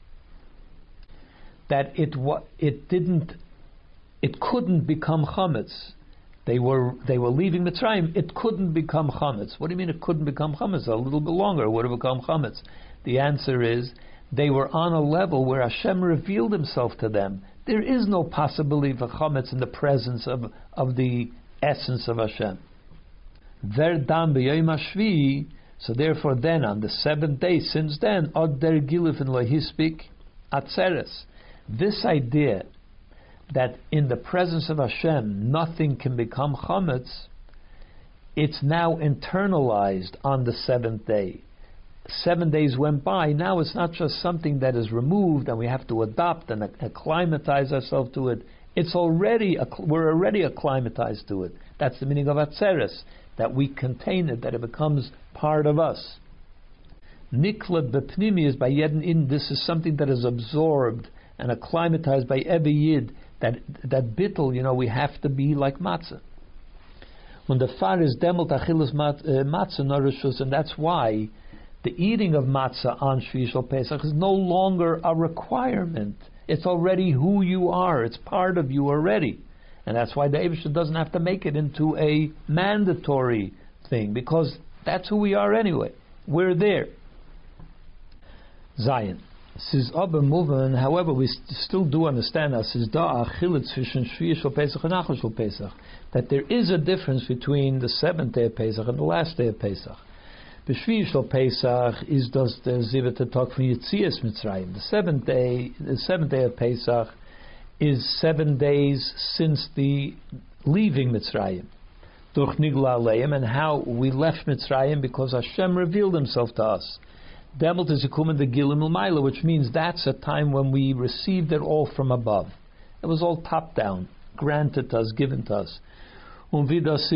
that it couldn't become chametz. They were leaving Mitzrayim. It couldn't become chametz. What do you mean it couldn't become chametz? A little bit longer it would have become chametz. The answer is they were on a level where Hashem revealed Himself to them. There is no possibility for chametz in the presence of the essence of Hashem. Verdam b'yom hashvi. So therefore, then on the 7th day, since then, od der giluf in lohispik atzeres. This idea that in the presence of Hashem nothing can become chametz, it's now internalized on the 7th day. 7 days went by. Now it's not just something that is removed and we have to adopt and acclimatize ourselves to it. We're already acclimatized to it. That's the meaning of atzeres, that we contain it, that it becomes part of us. Niklat bepnimi is by yedin in. This is something that is absorbed and acclimatized by every yid. That bittul, we have to be like matzah. When the far is demelt achilles matzah nourishes, and that's why the eating of matzah on Shvi shel Pesach is no longer a requirement. It's already who you are. It's part of you already. And that's why the Eibusha doesn't have to make it into a mandatory thing, because that's who we are anyway. We're there. Zion. However, we still do understand that there is a difference between the 7th day of Pesach and the last day of Pesach. The Shvi shel Pesach is thus the Zivit Tag from Yetzias Mitzrayim. The 7th day of Pesach is 7 days since the leaving Mitzrayim. Durch Nigla Aleim, and how we left Mitzrayim because Hashem revealed Himself to us. Demelt is Yikumen the Gilim U'Maila, which means that's a time when we received it all from above. It was all top down, granted to us, given to us. And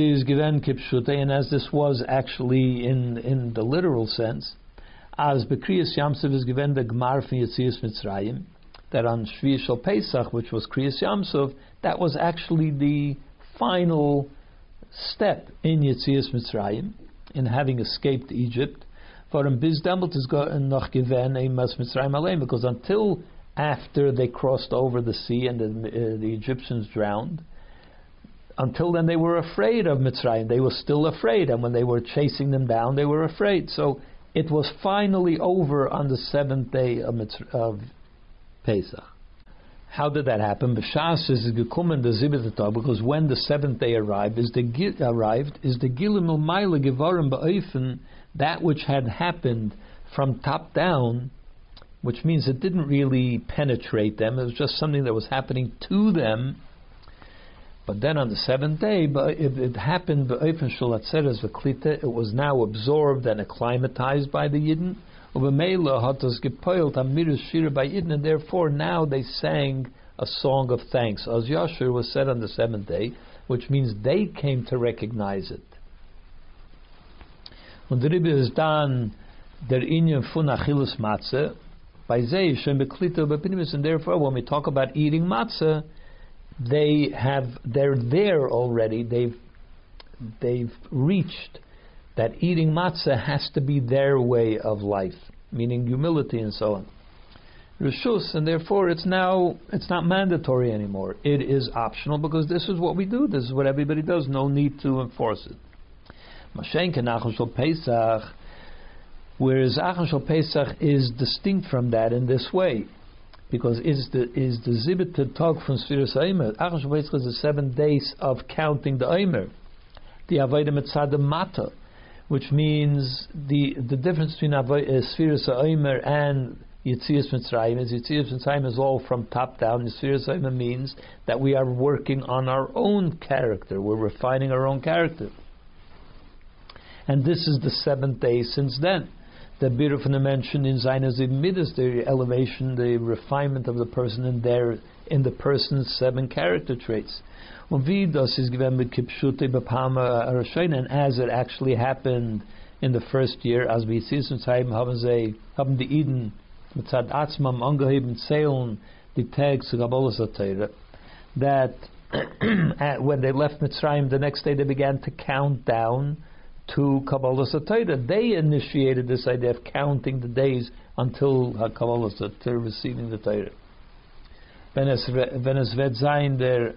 as this was actually in the literal sense, as Bekriyas Yamsov is given the Gmar from Yetzias Mitzrayim, that on Shvi shel Pesach, which was Kriyas Yamsov, that was actually the final step in Yetzias Mitzrayim, in having escaped Egypt. For him, bis demelt is noch given a mas Mitzrayim alein, because until after they crossed over the sea and the Egyptians drowned, until then they were afraid of Mitzrayim. They were still afraid, and when they were chasing them down, they were afraid. So it was finally over on the seventh day of Pesach. How did that happen? B'shas is gekommen the zibet tag, because when the seventh day arrived, is the gilim u'mayla gevarim ba'ofen, that which had happened from top down, which means it didn't really penetrate them. It was just something that was happening to them. But then on the seventh day, it happened ba'ofen shalatzeres v'klita. It was now absorbed and acclimatized by the Yidden. And therefore now they sang a song of thanks. As Yashir was said on the seventh day, which means they came to recognize it. Und der Rebbe is dan der Inyan fun achilles matzah by zei shem beklita bepinimus, and therefore when we talk about eating matzah, they're there already. They've reached that eating matzah has to be their way of life, meaning humility and so on. Rishus, and therefore it's not mandatory anymore. It is optional because this is what we do. This is what everybody does. No need to enforce it. Mashenke Nachon Shel Pesach, whereas Achon Shel Pesach is distinct from that in this way, because is the zibit tag from Sfiras Omer. Achon Shel Pesach is the 7 days of counting the Omer, the Avodah Mitzad Mata, which means the difference between Sfiras Omer and Yetzias Mitzrayim is Yetzias Mitzrayim is all from top down. Sfiras Omer means that we are working on our own character. We're refining our own character. And this is the 7th day since then. The Biruf mentioned in Zionizim Midas, the elevation, the refinement of the person in the person's 7 character traits. And as it actually happened in the first year, as we see since haben die Eden mitzad atzmam angeheben zählen die Tag zu Kabbalas HaTorah, that when they left Mitzrayim, the next day they began to count down to Kabbalas HaTorah. They initiated this idea of counting the days until Kabbalas HaTorah, receiving the Torah. Wenn es wird sein der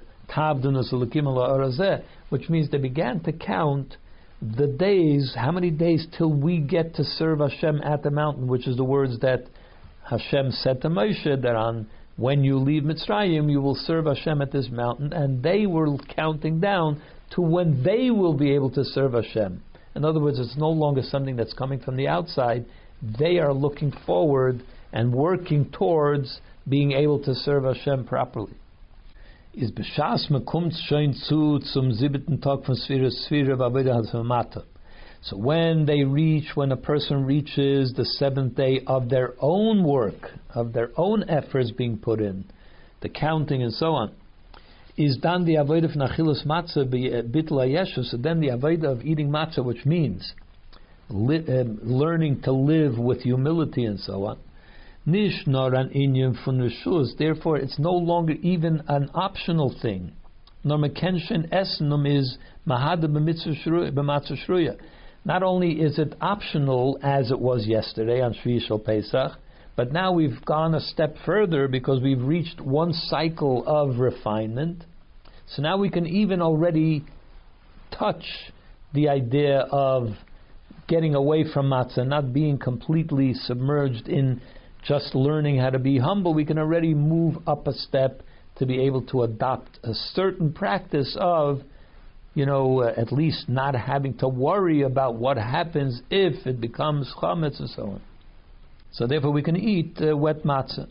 which means they began to count the days, how many days till we get to serve Hashem at the mountain, which is the words that Hashem said to Moshe, that on when you leave Mitzrayim, you will serve Hashem at this mountain, and they were counting down to when they will be able to serve Hashem. In other words, it's no longer something that's coming from the outside. They are looking forward and working towards being able to serve Hashem properly. Is b'shas mekumts shoin zu zum 7. Tag von Sfira b'avodah hamata. So when a person reaches the 7th day of their own work, of their own efforts being put in, the counting and so on, is dan the avodah of achilas matzah bittul hayeshu. So then the avodah of eating matzah, which means learning to live with humility and so on. Nish nor an inyan fun reshus. Therefore, it's no longer even an optional thing. Nor mekenshin esnum is mahada b'matzah shruya. Not only is it optional as it was yesterday on Shvi Shel Pesach, but now we've gone a step further because we've reached one cycle of refinement. So now we can even already touch the idea of getting away from matzah, not being completely submerged in just learning how to be humble. We can already move up a step to be able to adopt a certain practice of, at least not having to worry about what happens if it becomes chametz and so on. So therefore we can eat wet matzah.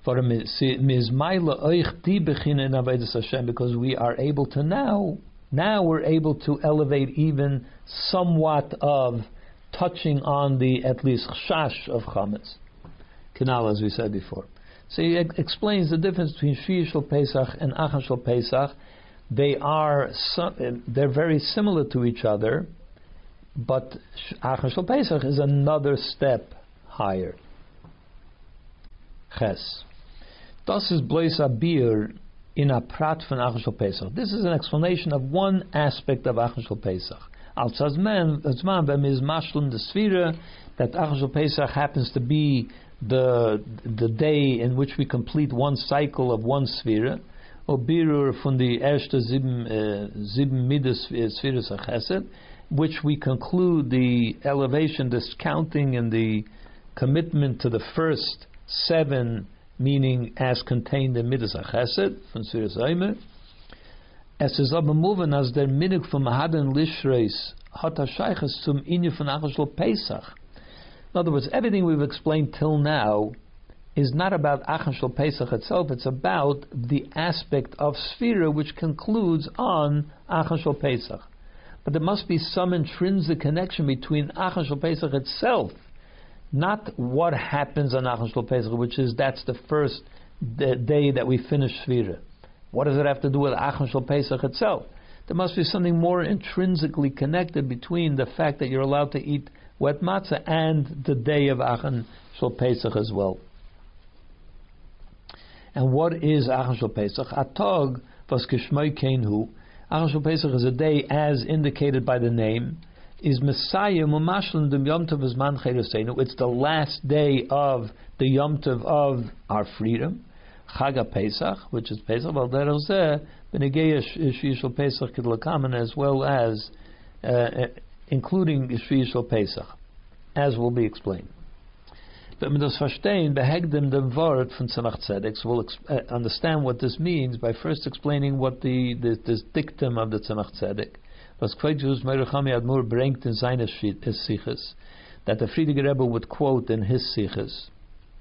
Because we are able to now we're able to elevate even somewhat of touching on the at least chash of chametz. Canal, as we said before. So he explains the difference between Shvi Shel Pesach and Achon Shel Pesach. They're very similar to each other, but Achon Shel Pesach is another step higher. Ches. Das is bloß a bier in a prat von Achon Shel Pesach. This is an explanation of one aspect of Achon Shel Pesach. Al Tzazman Bemiz Mashlum the Sfira, that Achon Shel Pesach happens to be the day in which we complete one cycle of one Sfira, or Birur from the Erste Sieben Midas Sfiras HaChesed, which we conclude the elevation, this counting and the commitment to the first 7, meaning as contained in Midas HaChesed, from Sfiras Omer. Es ist aber moving as der Minig vom Haden Lishreis hat Shaykhs zum Inyan von Achon Shel Pesach. In other words, everything we've explained till now is not about Achon Shel Pesach itself, it's about the aspect of Sfira which concludes on Achon Shel Pesach. But there must be some intrinsic connection between Achon Shel Pesach itself, not what happens on Achon Shel Pesach, that's the first day that we finish Sfira. What does it have to do with Achon Shel Pesach itself? There must be something more intrinsically connected between the fact that you're allowed to eat wet matzah and the day of Achon Shel Pesach as well. And what is Achon Shel Pesach? Atog was kishmoi kenhu. Achon Shel Pesach is a day as indicated by the name. Is Messiah Mumashlan Dem Yom Tov Zman Cheresenu. It's the last day of the Yom Tov of our freedom. Chag Pesach, which is Pesach, well, there is Benegei Shel Pesach Kidlakaman, as well as including Shel Pesach, as will be explained. But we das verstehen, behegden dem Wort von Tzemach Tzedek, so we'll understand what this means by first explaining what this dictum of the Tzemach Tzedek, was Kveitus Meirachami Admur bringt in seine Siches, that the Frierdiker Rebbe would quote in his Siches.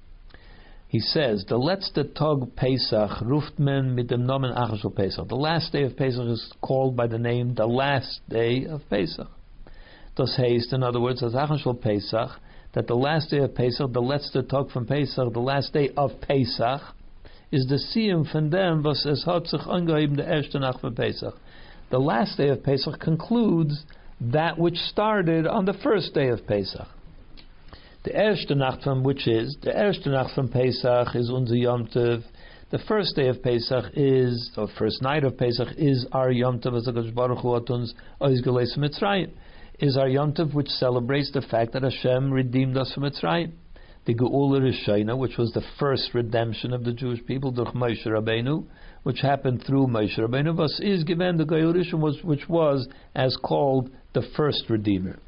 He says, the letzte Tag Pesach ruft men mit dem Namen Achon Shel Pesach. The last day of Pesach is called by the name the last day of Pesach. Das heißt, in other words, as Achon Shel Pesach, that the last day of Pesach, the letzte Tag from Pesach, the last day of Pesach, is the Siyum von dem, was es hat sich angeheben der erste Nacht von Pesach. The last day of Pesach concludes that which started on the first day of Pesach. The erste Nacht from which is, the erste Nacht from Pesach is unser Yom Tov. The first day of Pesach is, or first night of Pesach is our Yom Tov, as HaKadosh Baruch Hu hat uns ausgelesen Mitzrayim, is our Yom Tov which celebrates the fact that Hashem redeemed us from Mitzrayim. The Geula Rishayna, which was the first redemption of the Jewish people, durch Moshe Rabbeinu, which happened through Moshe Rabbeinu, was is given the Geula Rishon, which was as called the first Redeemer.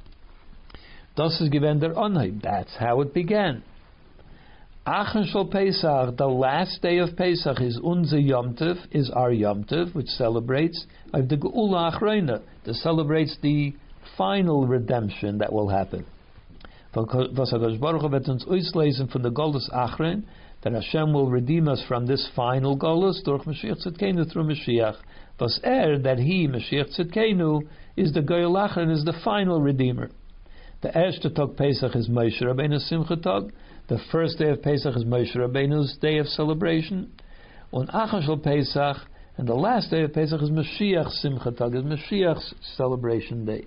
Das ist given der Onheim. That's how it began. Achon Shel Pesach, the last day of Pesach, is unser Yom Tov, is our Yom Tov, which celebrates the Geula Achrona, that celebrates the final redemption that will happen. Was HaKadosh Baruch Hu wird uns auslesen von der Golus Achron, that Hashem will redeem us from this final Golus durch Mashiach Tzidkenu, through Mashiach. Was that he, Mashiach Tzidkenu, is the Goyal Achron, is the final Redeemer. The erste Tag Pesach is Moshe Rabbeinu's Simcha Tag. The first day of Pesach is Moshe Rabbeinu's day of celebration. On Achon Shel Pesach, and the last day of Pesach is Mashiach's Simcha Tag, is Mashiach's celebration day.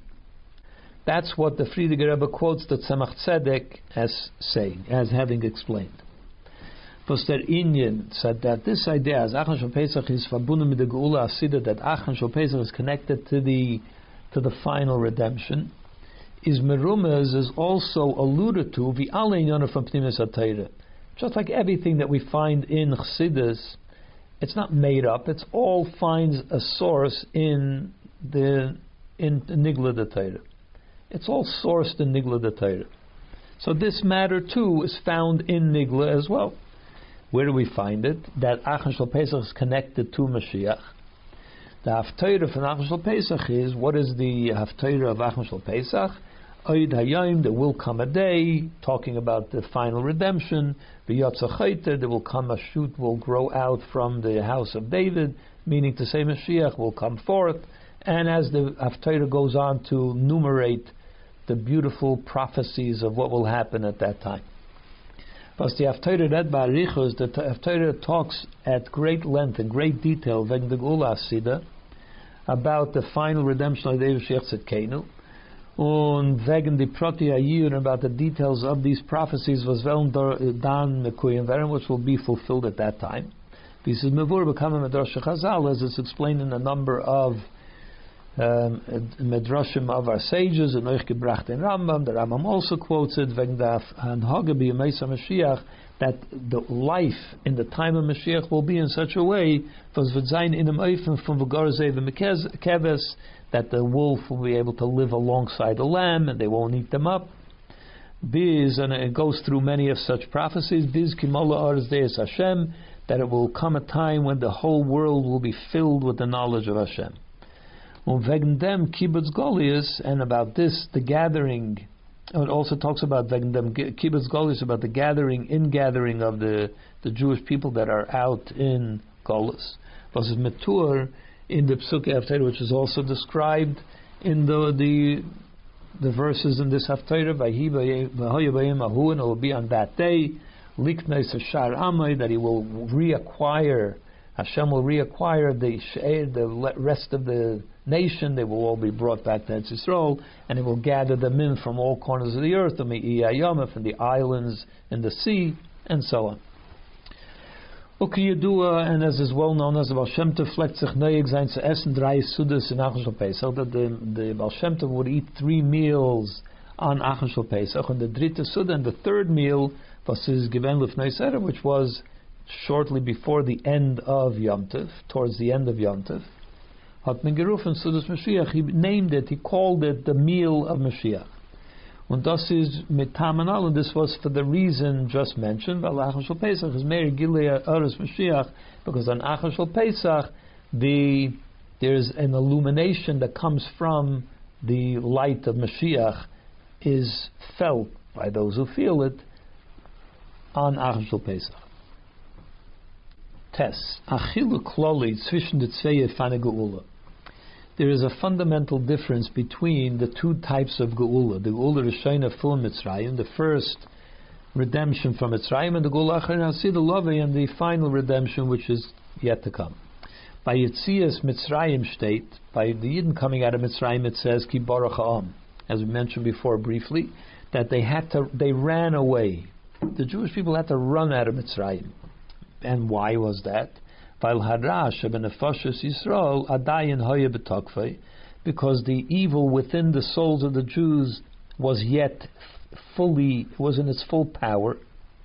That's what the Frierdiker Rebbe quotes the Tzemach Tzedek as saying, as having explained. Was der Inyan said that this idea, as Achon Shel Pesach is verbunden mit der Geula Asida, that Achon Shel Pesach is connected to the final redemption, is merumez, is also alluded to the alein from Pnimis HaTorah. Just like everything that we find in Chassidus, it's not made up. It's all finds a source in Nigla de Torah. It's all sourced in Nigla de Torah. So this matter too is found in Nigla as well. Where do we find it? That Achon Shel Pesach is connected to Mashiach. The Haftarah from Achon Shel Pesach is, what is the Haftarah of Achon Shel Pesach? Oid Hayom, there will come a day, talking about the final redemption. V'yotza chayter, there will come a shoot, will grow out from the house of David, meaning to say Mashiach will come forth. And as the Haftarah goes on to enumerate the beautiful prophecies of what will happen at that time. But the Haftarah read by Arichos, the Haftarah talks at great length and great detail, wegen the Geula Asida, about the final redemption of the Mashiach Tzidkenu. Und wegen die Proti Ayir, about the details of these prophecies, was well done Mekuyim, which will be fulfilled at that time. This is Mevur becoming Medrash Chazal, as it's explained in a number of Medrashim of our sages, and Euch gebracht in Rambam. The Rambam also quotes it, wegen der Hanhage b'Yemei Mashiach, that the life in the time of Mashiach will be in such a way, was wird sein in dem Eufen von V'garzei v'Mekeves, that the wolf will be able to live alongside the lamb, and they won't eat them up. Biz, and it goes through many of such prophecies, Biz kimola arz deis Hashem, that it will come a time when the whole world will be filled with the knowledge of Hashem. Wegen dem kibbutz golius, and about this, the gathering. It also talks about wegen dem kibbutz golius, about the ingathering of the Jewish people that are out in Golus. Was is matur in the Psukei Haftarah, which is also described in the verses in this Haftarah. V'hoya b'yom ahu, and it will be on that day, liknes hashar amay, that he will reacquire. Hashem will reacquire the rest of the nation. They will all be brought back to Eretz Yisrael, and it will gather them in from all corners of the earth, from the islands in the sea, and so on. And as is well known, as the Baal Shem Tov fleckt sich neuig sein zu essen 3 Sudas in Achon Shel Pesach, that the Baal Shem Tov would eat 3 meals on Achon Shel Pesach, and the dritte Suda, and the third meal was his given Lifnei Seder, which was shortly before the end of Yom Tov, towards the end of Yom Tov. Hat men gerufen Sudas Mashiach, he named it, he called it the meal of Mashiach. And das is mitamanal, and this was for the reason just mentioned, Achon Shel Pesach is Meir Gilei Aros Mashiach, because on Achon Shel Pesach there's an illumination that comes from the light of Mashiach, is felt by those who feel it on Achon Shel Pesach. Tes Achilu Kloli zwischen de zwei Fane Geula. There is a fundamental difference between the two types of Geula. The Geula Rishayna from Mitzrayim, the first redemption from Mitzrayim, and the Geula Acher Hasid Lovei, and the final redemption which is yet to come. By Yetzias Mitzrayim state, by the Yidden coming out of Mitzrayim, it says Ki Baruch Ha'am, as we mentioned before briefly, that they ran away. The Jewish people had to run out of Mitzrayim. And why was that? Because the evil within the souls of the Jews was yet was in its full power.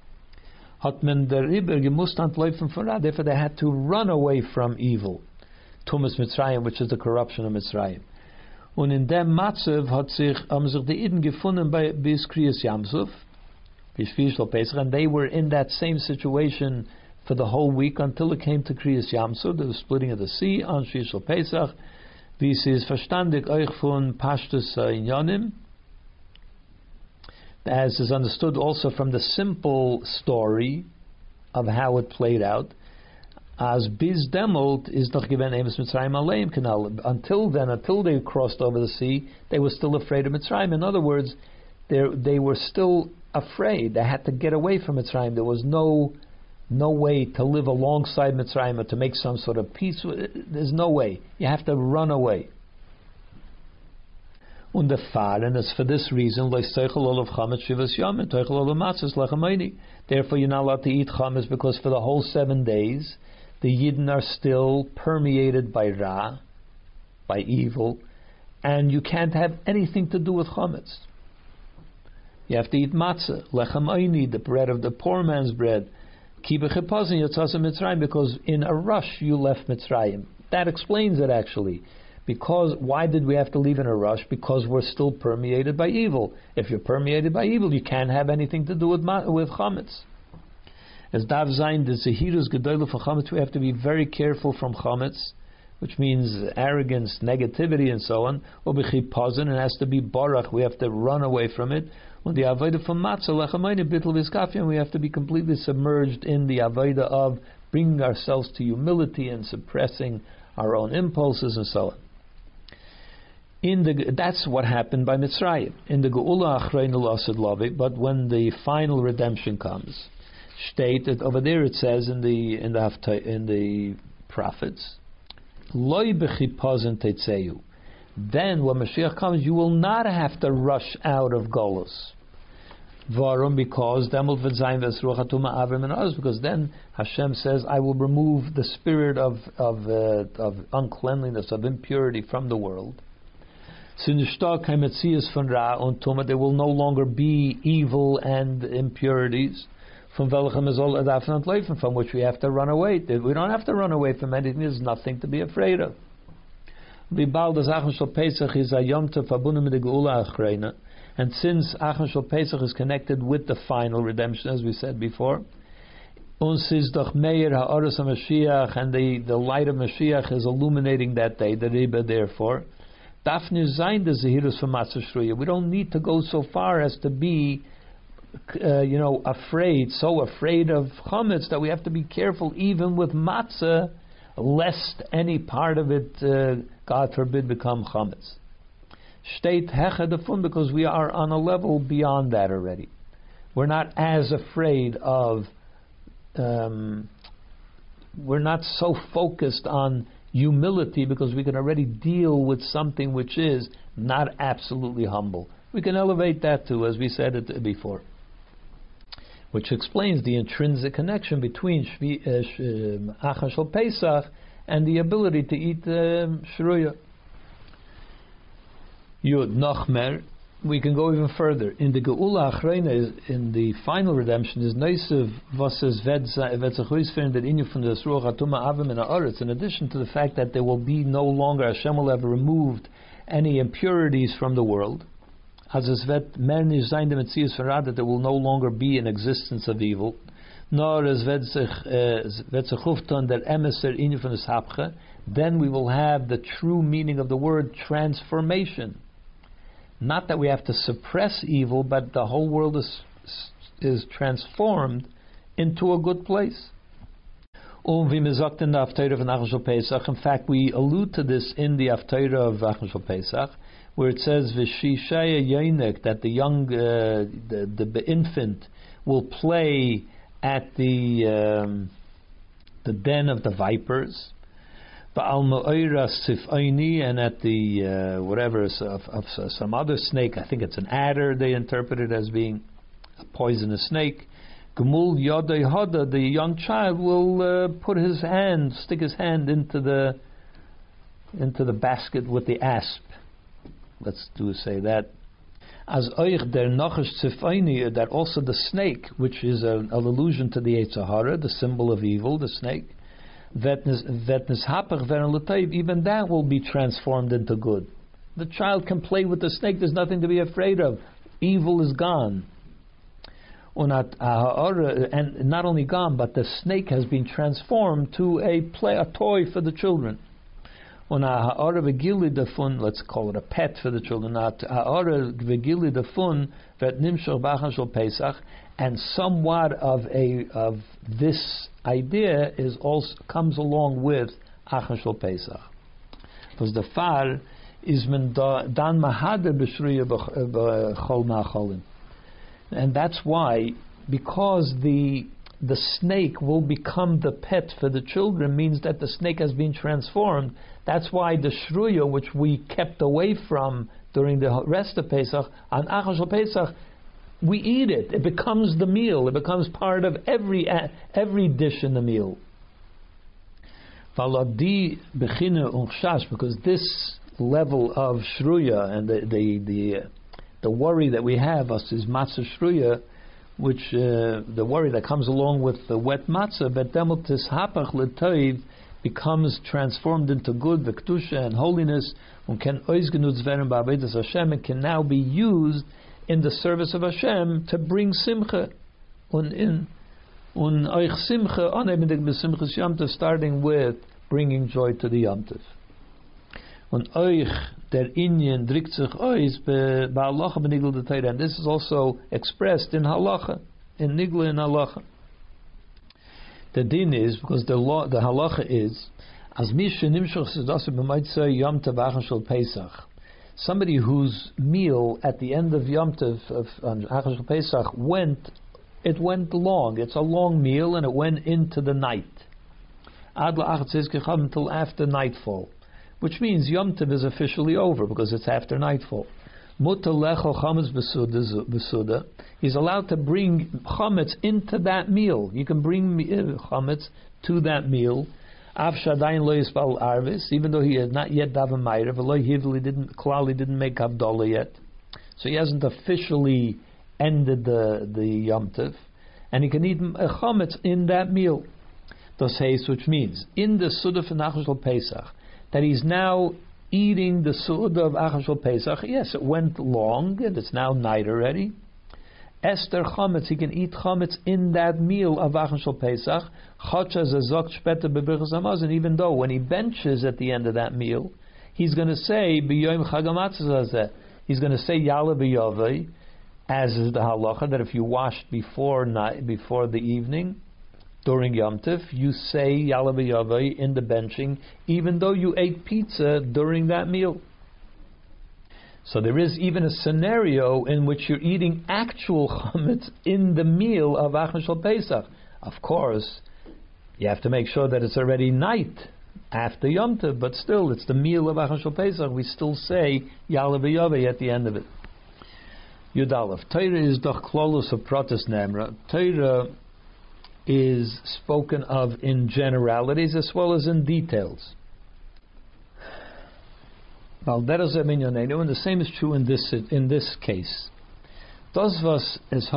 Therefore they had to run away from evil. Tumas Mitzrayim, which is the corruption of Mitzrayim. Und in dem Matzev haben sich die Iden gefunden bis Kriyas Yamsuf, and they were in that same situation for the whole week until it came to Kriyas Yamsuf, the splitting of the sea on Shishal Pesach. This is verstandig euch von Pashtus Inyanim, as is understood also from the simple story of how it played out. As bis demolt is doch given Emes Mitzrayim Aleim Kanal. Until then, until they crossed over the sea, they were still afraid of Mitzrayim. In other words, they were still afraid. They had to get away from Mitzrayim. There was no way to live alongside Mitzrayim or to make some sort of peace. There's no way. You have to run away. And it's for this reason, therefore you're not allowed to eat chametz, because for the whole 7 days, the Yidden are still permeated by Ra, by evil, and you can't have anything to do with chametz. You have to eat matzah, lechem oini, the bread of the poor man's bread, because in a rush you left Mitzrayim. That explains it actually. Because why did we have to leave in a rush? Because we're still permeated by evil. If you're permeated by evil, you can't have anything to do with chametz. As Dav Zayin, the Zehirus Gedolah for chametz, we have to be very careful from chametz, which means arrogance, negativity, and so on. It has to be barach. We have to run away from it. When the avodah from matzah lechamayne bittul v'skafia, we have to be completely submerged in the avodah of bringing ourselves to humility and suppressing our own impulses and so on. That's what happened by Mitzrayim. In the Geula Achreinu L'Asad Lavi, but when the final redemption comes, stated over there, it says in the prophets, Loi b'chipazon tetzeu. Then when Mashiach comes, you will not have to rush out of Golus. Varum, because then Hashem says, I will remove the spirit of uncleanliness, of impurity from the world. There will no longer be evil and impurities from which we have to run away. We don't have to run away from anything. There's nothing to be afraid of. And since Achon Shel Pesach is connected with the final redemption, as we said before, and the light of Mashiach is illuminating that day, the Rebbe, therefore, we don't need to go so far as to be, afraid of chametz that we have to be careful even with matzah, lest any part of it, God forbid, become chametz. State hechadafun, because we are on a level beyond that already. We're not as afraid of. We're not so focused on humility because we can already deal with something which is not absolutely humble. We can elevate that too, as we said it before, which explains the intrinsic connection between Achon Shel Pesach and the ability to eat shruya. Yud Nachmer. We can go even further. In the Geula Achreina, in the final redemption, is Neisev Vasses Vetzachuisfern that Inyu from the Sruach Atuma Avim in Haaretz. In addition to the fact that there will be no longer, Hashem will have removed any impurities from the world. As es vet mer nicht sein dem Metzius verrat, that there will no longer be an existence of evil. Nor es vetzechufton der emeser Inyu from the Sapche. Then we will have the true meaning of the word transformation. Not that we have to suppress evil, but the whole world is transformed into a good place. In fact, we allude to this in the Haftarah of Achon Shel Pesach, where it says V'shishaya Yoinek, that the young, the infant will play at the den of the vipers. And at the whatever of some other snake, I think it's an adder, they interpret it as being a poisonous snake. Gemul Yodei Hada, the young child will stick his hand into the basket with the asp. Let's say that. As oich der nachash tzifayni, that also the snake, which is an allusion to the Yetzer Hara, the symbol of evil, the snake. Even that will be transformed into good. The child can play with the snake. There's nothing to be afraid of. Evil is gone. And not only gone, but the snake has been transformed to a toy for the children. Let's call it a pet for the children. And somewhat of this idea is also comes along with Achon Shel Pesach, because the far is men dan mahader b'shruya b'chol ma'acholim, and that's why, because the snake will become the pet for the children, means that the snake has been transformed. That's why the shruya, which we kept away from during the rest of Pesach, on Achon Shel Pesach, we eat it. It becomes the meal. It becomes part of every dish in the meal. Because this level of shruya and the worry that we have is matzah shruya, which the worry that comes along with the wet matzah, bedemotis hapach l'toiv, becomes transformed into good, v'kedusha, and holiness, and can now be used in the service of Hashem to bring simcha. Starting with bringing joy to the Yom Tov. And this is also expressed in halacha, in nigla in halacha. The din is, because the halacha is, as Yom Tov Achon Shel Pesach, somebody whose meal at the end of Yom Tov on Achon Shel Pesach went long. It's a long meal, and it went into the night. Until after nightfall, which means Yom Tov is officially over because it's after nightfall. Mutalecho chametz besuda. He's allowed to bring chametz into that meal. You can bring chametz to that meal. Av shadayin lo yispal arvis, even though he had not yet daven ma'ariv, v'lo hivli didn't make Havdalah yet, so he hasn't officially ended the Yom Tov, and he can eat chametz in that meal. Das heißt, which means in the Suda for Nachashul Pesach, that he's now eating the Suda of Achashul Pesach. Yes, it went long, and it's now night already. Esther chametz, he can eat chametz in that meal of Achashul Pesach. And even though when he benches at the end of that meal, he's going to say b'yoyim chagamatzah, he's going to say yala b'yavai, as is the halacha that if you washed before the evening during Yom Tov, you say yala b'yavai in the benching, even though you ate pizza during that meal. So there is even a scenario in which you're eating actual chametz in the meal of Achashul Pesach. Of course, you have to make sure that it's already night after Yom Tov, but still, it's the meal of Achashul Pesach. We still say Yala B'Yaveh at the end of it. Yudalef. Torah is doch klolus of protest nemra. Torah is spoken of in generalities as well as in details. And the same is true in this case. That's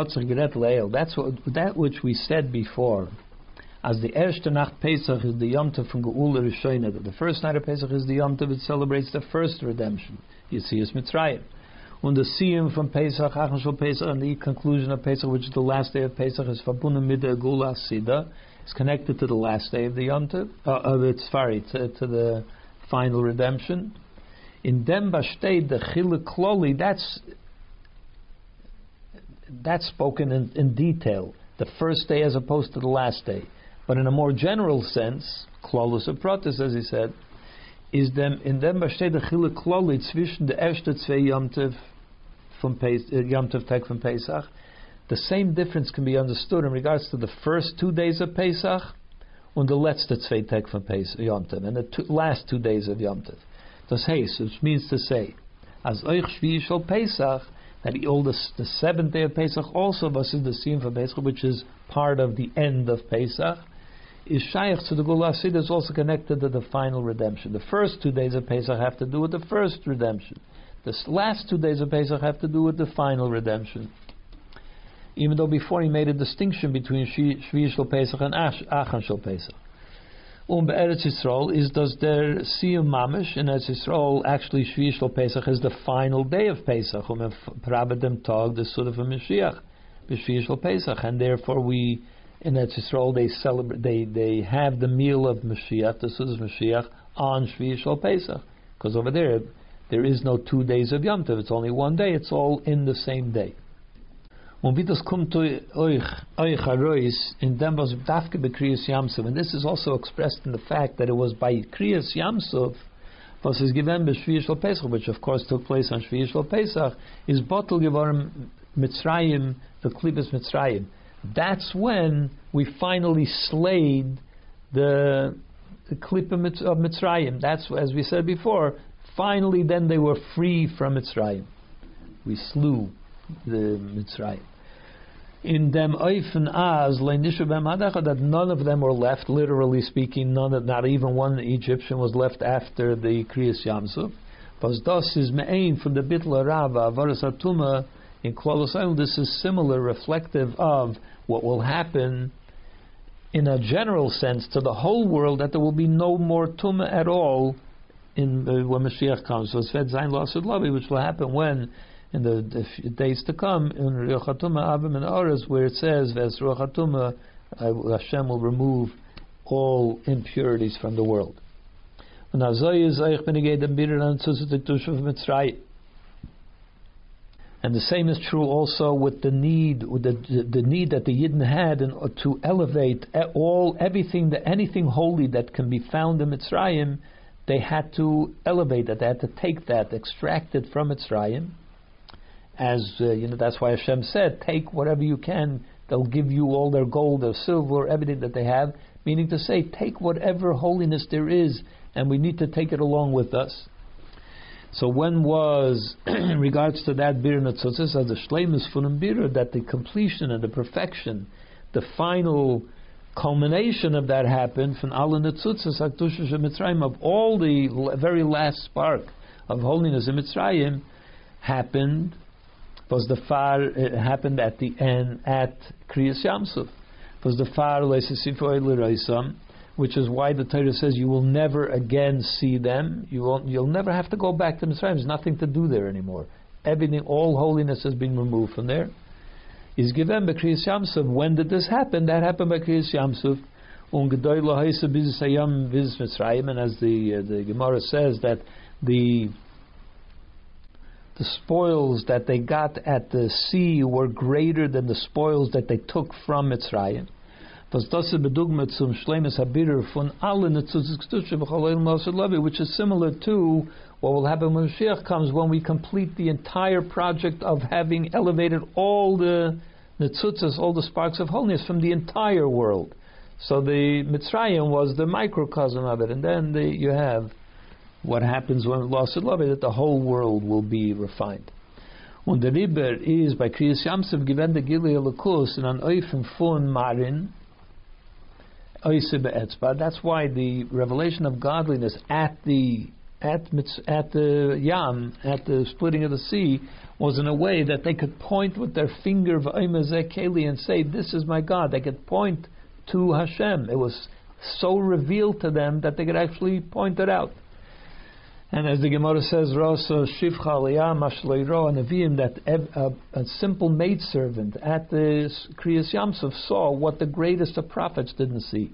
that which we said before. As the Erste Nacht Pesach is the Yom Tov from Geula Rishona. The first night of Pesach is the Yom Tov. It celebrates the first redemption. You see, it's Mitzrayim. When the Siyum from Pesach, Achashul Pesach, and the conclusion of Pesach, which is the last day of Pesach, is Fabuna Mida Geula Sida, is connected to the last day of the Yom Tov, to the final redemption. In Dem Bashtei the Chiluk Kloli, that's spoken in detail. The first day as opposed to the last day. But in a more general sense, Klolus of Protes, as he said, is them in Dem Bashtei the Chiluk Kloli zwischen the erste zwei Yom Tov from Yom Tov Tag from Pesach. The same difference can be understood in regards to the first 2 days of Pesach and the letzte zwei Tag from Yom Tov, and the last 2 days of Yom Tov. Das heißt, which means to say, as euch Shvi Shel Pesach, that the seventh day of Pesach also was in the Siyum for Pesach, which is part of the end of Pesach, is Shaykh to the Geula Sida, is also connected to the final redemption. The first 2 days of Pesach have to do with the first redemption. The last 2 days of Pesach have to do with the final redemption. Even though before he made a distinction between Shvi Shel Pesach and Achan Shel Pesach. Be'eretz Yisrael does their Siyum Mamish in Eretz Yisrael actually Shvi Shel Pesach is the final day of Pesach. Parabedem Tag the Suda for Mashiach, Shvi Shel Pesach, and therefore we in Eretz Yisrael they celebrate. They have the meal of Mashiach, the Suda of Mashiach, on Shvi Shel Pesach, because over there is no 2 days of Yom Tov. It's only 1 day. It's all in the same day. And this is also expressed in the fact that it was by Kriyas Yamsuf, which of course took place on Shvi Shel Pesach, is Botel Gevarim Mitzrayim, the Klibas Mitzrayim. That's when we finally slayed the Klippa of Mitzrayim. That's, as we said before, finally then they were free from Mitzrayim. We slew the Mitzrayim. In them Eifen Az that none of them were left, literally speaking, not even one Egyptian was left after the Kriyas Yamsuf. But das is me'ain from the Bitla Rava Avaras Atuma in Klolos Island. This is similar, reflective of what will happen in a general sense to the whole world, that there will be no more Tumah at all in when Mashiach comes. So it's Ved Zayin Lasud Lavi, which will happen when in the days to come in Ruach HaTumah Avim and Oros, where it says Ves Ruach HaTumah, Hashem will remove all impurities from the world. And the same is true also with the need that the Yidden had to elevate anything holy that can be found in Mitzrayim. They had to elevate that. They had to take that, extract it from Mitzrayim. As that's why Hashem said, take whatever you can. They'll give you all their gold, their silver, everything that they have. Meaning to say, take whatever holiness there is, and we need to take it along with us. So when was, in regards to that Bir Netzutzes, as the Shleimus Funim Bir, that the completion and the perfection, the final culmination of that happened from Ala Netzutzes HaKdusha Mitzrayim, of all the very last spark of holiness in Mitzrayim, happened it happened at the end at Kriyas Yamsuf. Was the far leisesifoy l'roisam, which is why the Torah says you will never again see them. You'll never have to go back to Mitzrayim. There's nothing to do there anymore. Everything, all holiness has been removed from there. Is given by Kriyas Yamsuf. When did this happen? That happened by Kriyas Yamsuf. And as the Gemara says that the spoils that they got at the sea were greater than the spoils that they took from Mitzrayim. Which is similar to what will happen when Mashiach comes, when we complete the entire project of having elevated all the netzutzas, all the sparks of holiness from the entire world. So the Mitzrayim was the microcosm of it, and then you have what happens when lost love, that the whole world will be refined. Und der Riber is by Kriyas Yamsuf given the Gilui Elokus in an Oifen Fun Marin Oise Be'etzba. That's why the revelation of godliness at the Yam, at the splitting of the sea, was in a way that they could point with their finger of Keli and say, "This is my God." They could point to Hashem. It was so revealed to them that they could actually point it out. And as the Gemara says, Rosa Shivcha Aliyah Mashleiro Anavim, that a simple maidservant at the Kriyas Yamsuf saw what the greatest of prophets didn't see.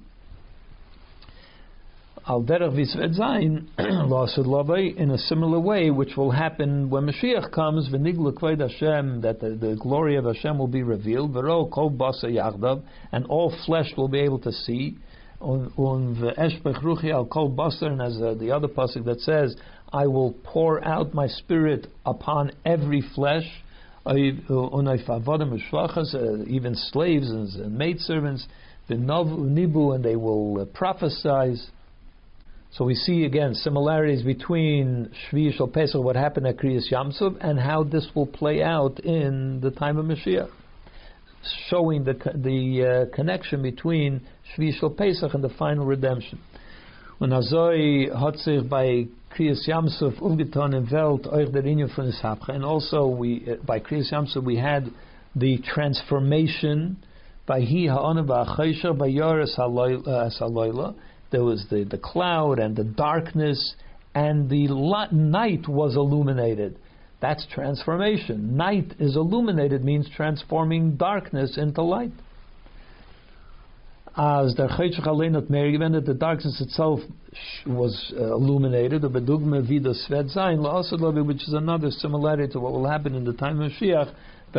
Al derech visved zayin lasud lavei, in a similar way, which will happen when Mashiach comes. V'niglu kvod Hashem, that the glory of Hashem will be revealed. V'ro kol basa yachdav, and all flesh will be able to see. And as the other pasuk that says, I will pour out my spirit upon every flesh, even slaves and maidservants, and they will prophesy. So we see again similarities between Shvi Shel Pesach, what happened at Kriyas Yamsuf, and how this will play out in the time of Mashiach, showing the connection between Shvi Shel Pesach and the final redemption. When Azoi hat sich bei Kriyas Yamsuf umgetan in Welt euch der Inyan von Ishapcha, and also by Kriyas Yamsuf we had the transformation by Hi Ha'ana V'Achaysha by Yoris Ha'Loyla. There was the cloud and the darkness, and the night was illuminated. That's transformation. Night is illuminated, means transforming darkness into light. As the the darkness itself was illuminated, which is another similarity to what will happen in the time of Mashiach,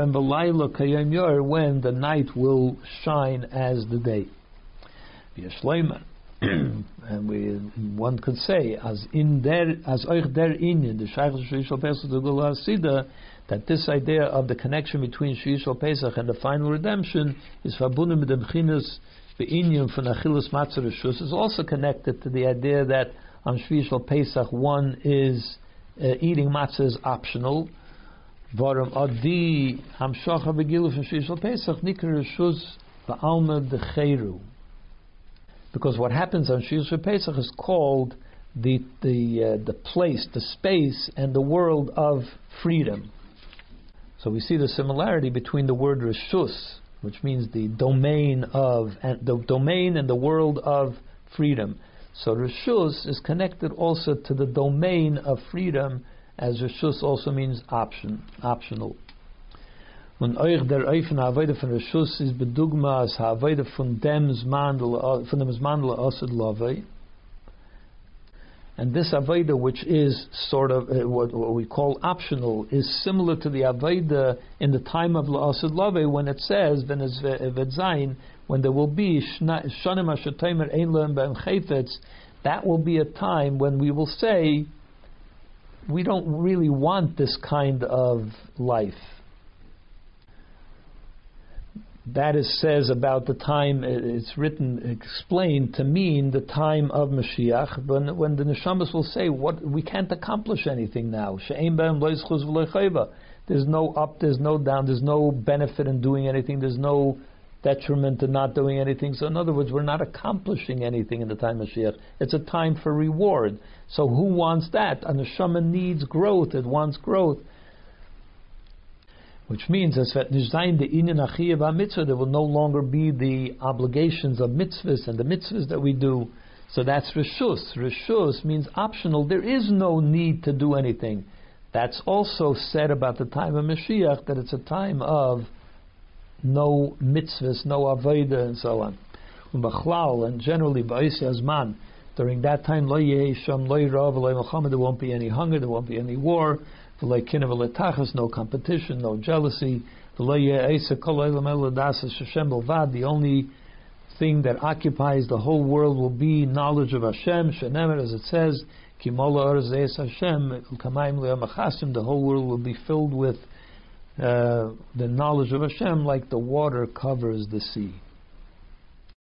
when the night will shine as the day. And one could say, as euch der Inyan, the Shaykh Shvi Shel Pesach to Gula Sida, that this idea of the connection between Shvi Shel Pesach and the final redemption is verbunden mit dem Chinas be'Inyan von Achilas Matzah Reshus, is also connected to the idea that on Shvi Shel Pesach one is eating matzah is optional. Varam adi hamshacha begilu from Shvi Shel Pesach nikar Reshus ba'alma decheru. Because what happens on Shvi Shel Pesach is called the place, the space, and the world of freedom. So we see the similarity between the word Reshus, which means the domain and the world of freedom. So Reshus is connected also to the domain of freedom, as Reshus also means optional. Und euch der Eifen Ha'avodah von Reshus ist bedugma as Ha'avodah von dem Zmandel Asad Lavei. And this Avodah, which is sort of what we call optional, is similar to the Avodah in the time of Asad Lavei, when it says, when there will be Shanim HaShataymer Ein Lehem B'hem Chayfetz, that will be a time when we will say, we don't really want this kind of life. that says about the time, it's explained to mean the time of Mashiach, when the neshamas will say, "What, we can't accomplish anything now. There's no up, there's no down, there's no benefit in doing anything, there's no detriment in not doing anything." So in other words, we're not accomplishing anything in the time of Mashiach. It's a time for reward. So who wants that? A neshama needs growth, it wants growth. Which means there will no longer be the obligations of mitzvahs and the mitzvahs that we do. So that's reshus. Reshus means optional. There is no need to do anything. That's also said about the time of Mashiach, that it's a time of no mitzvahs, no avodah, and so on. And generally, during that time, there won't be any hunger, there won't be any war. No competition, no jealousy. The only thing that occupies the whole world will be knowledge of Hashem. As it says, the whole world will be filled with the knowledge of Hashem like the water covers the sea.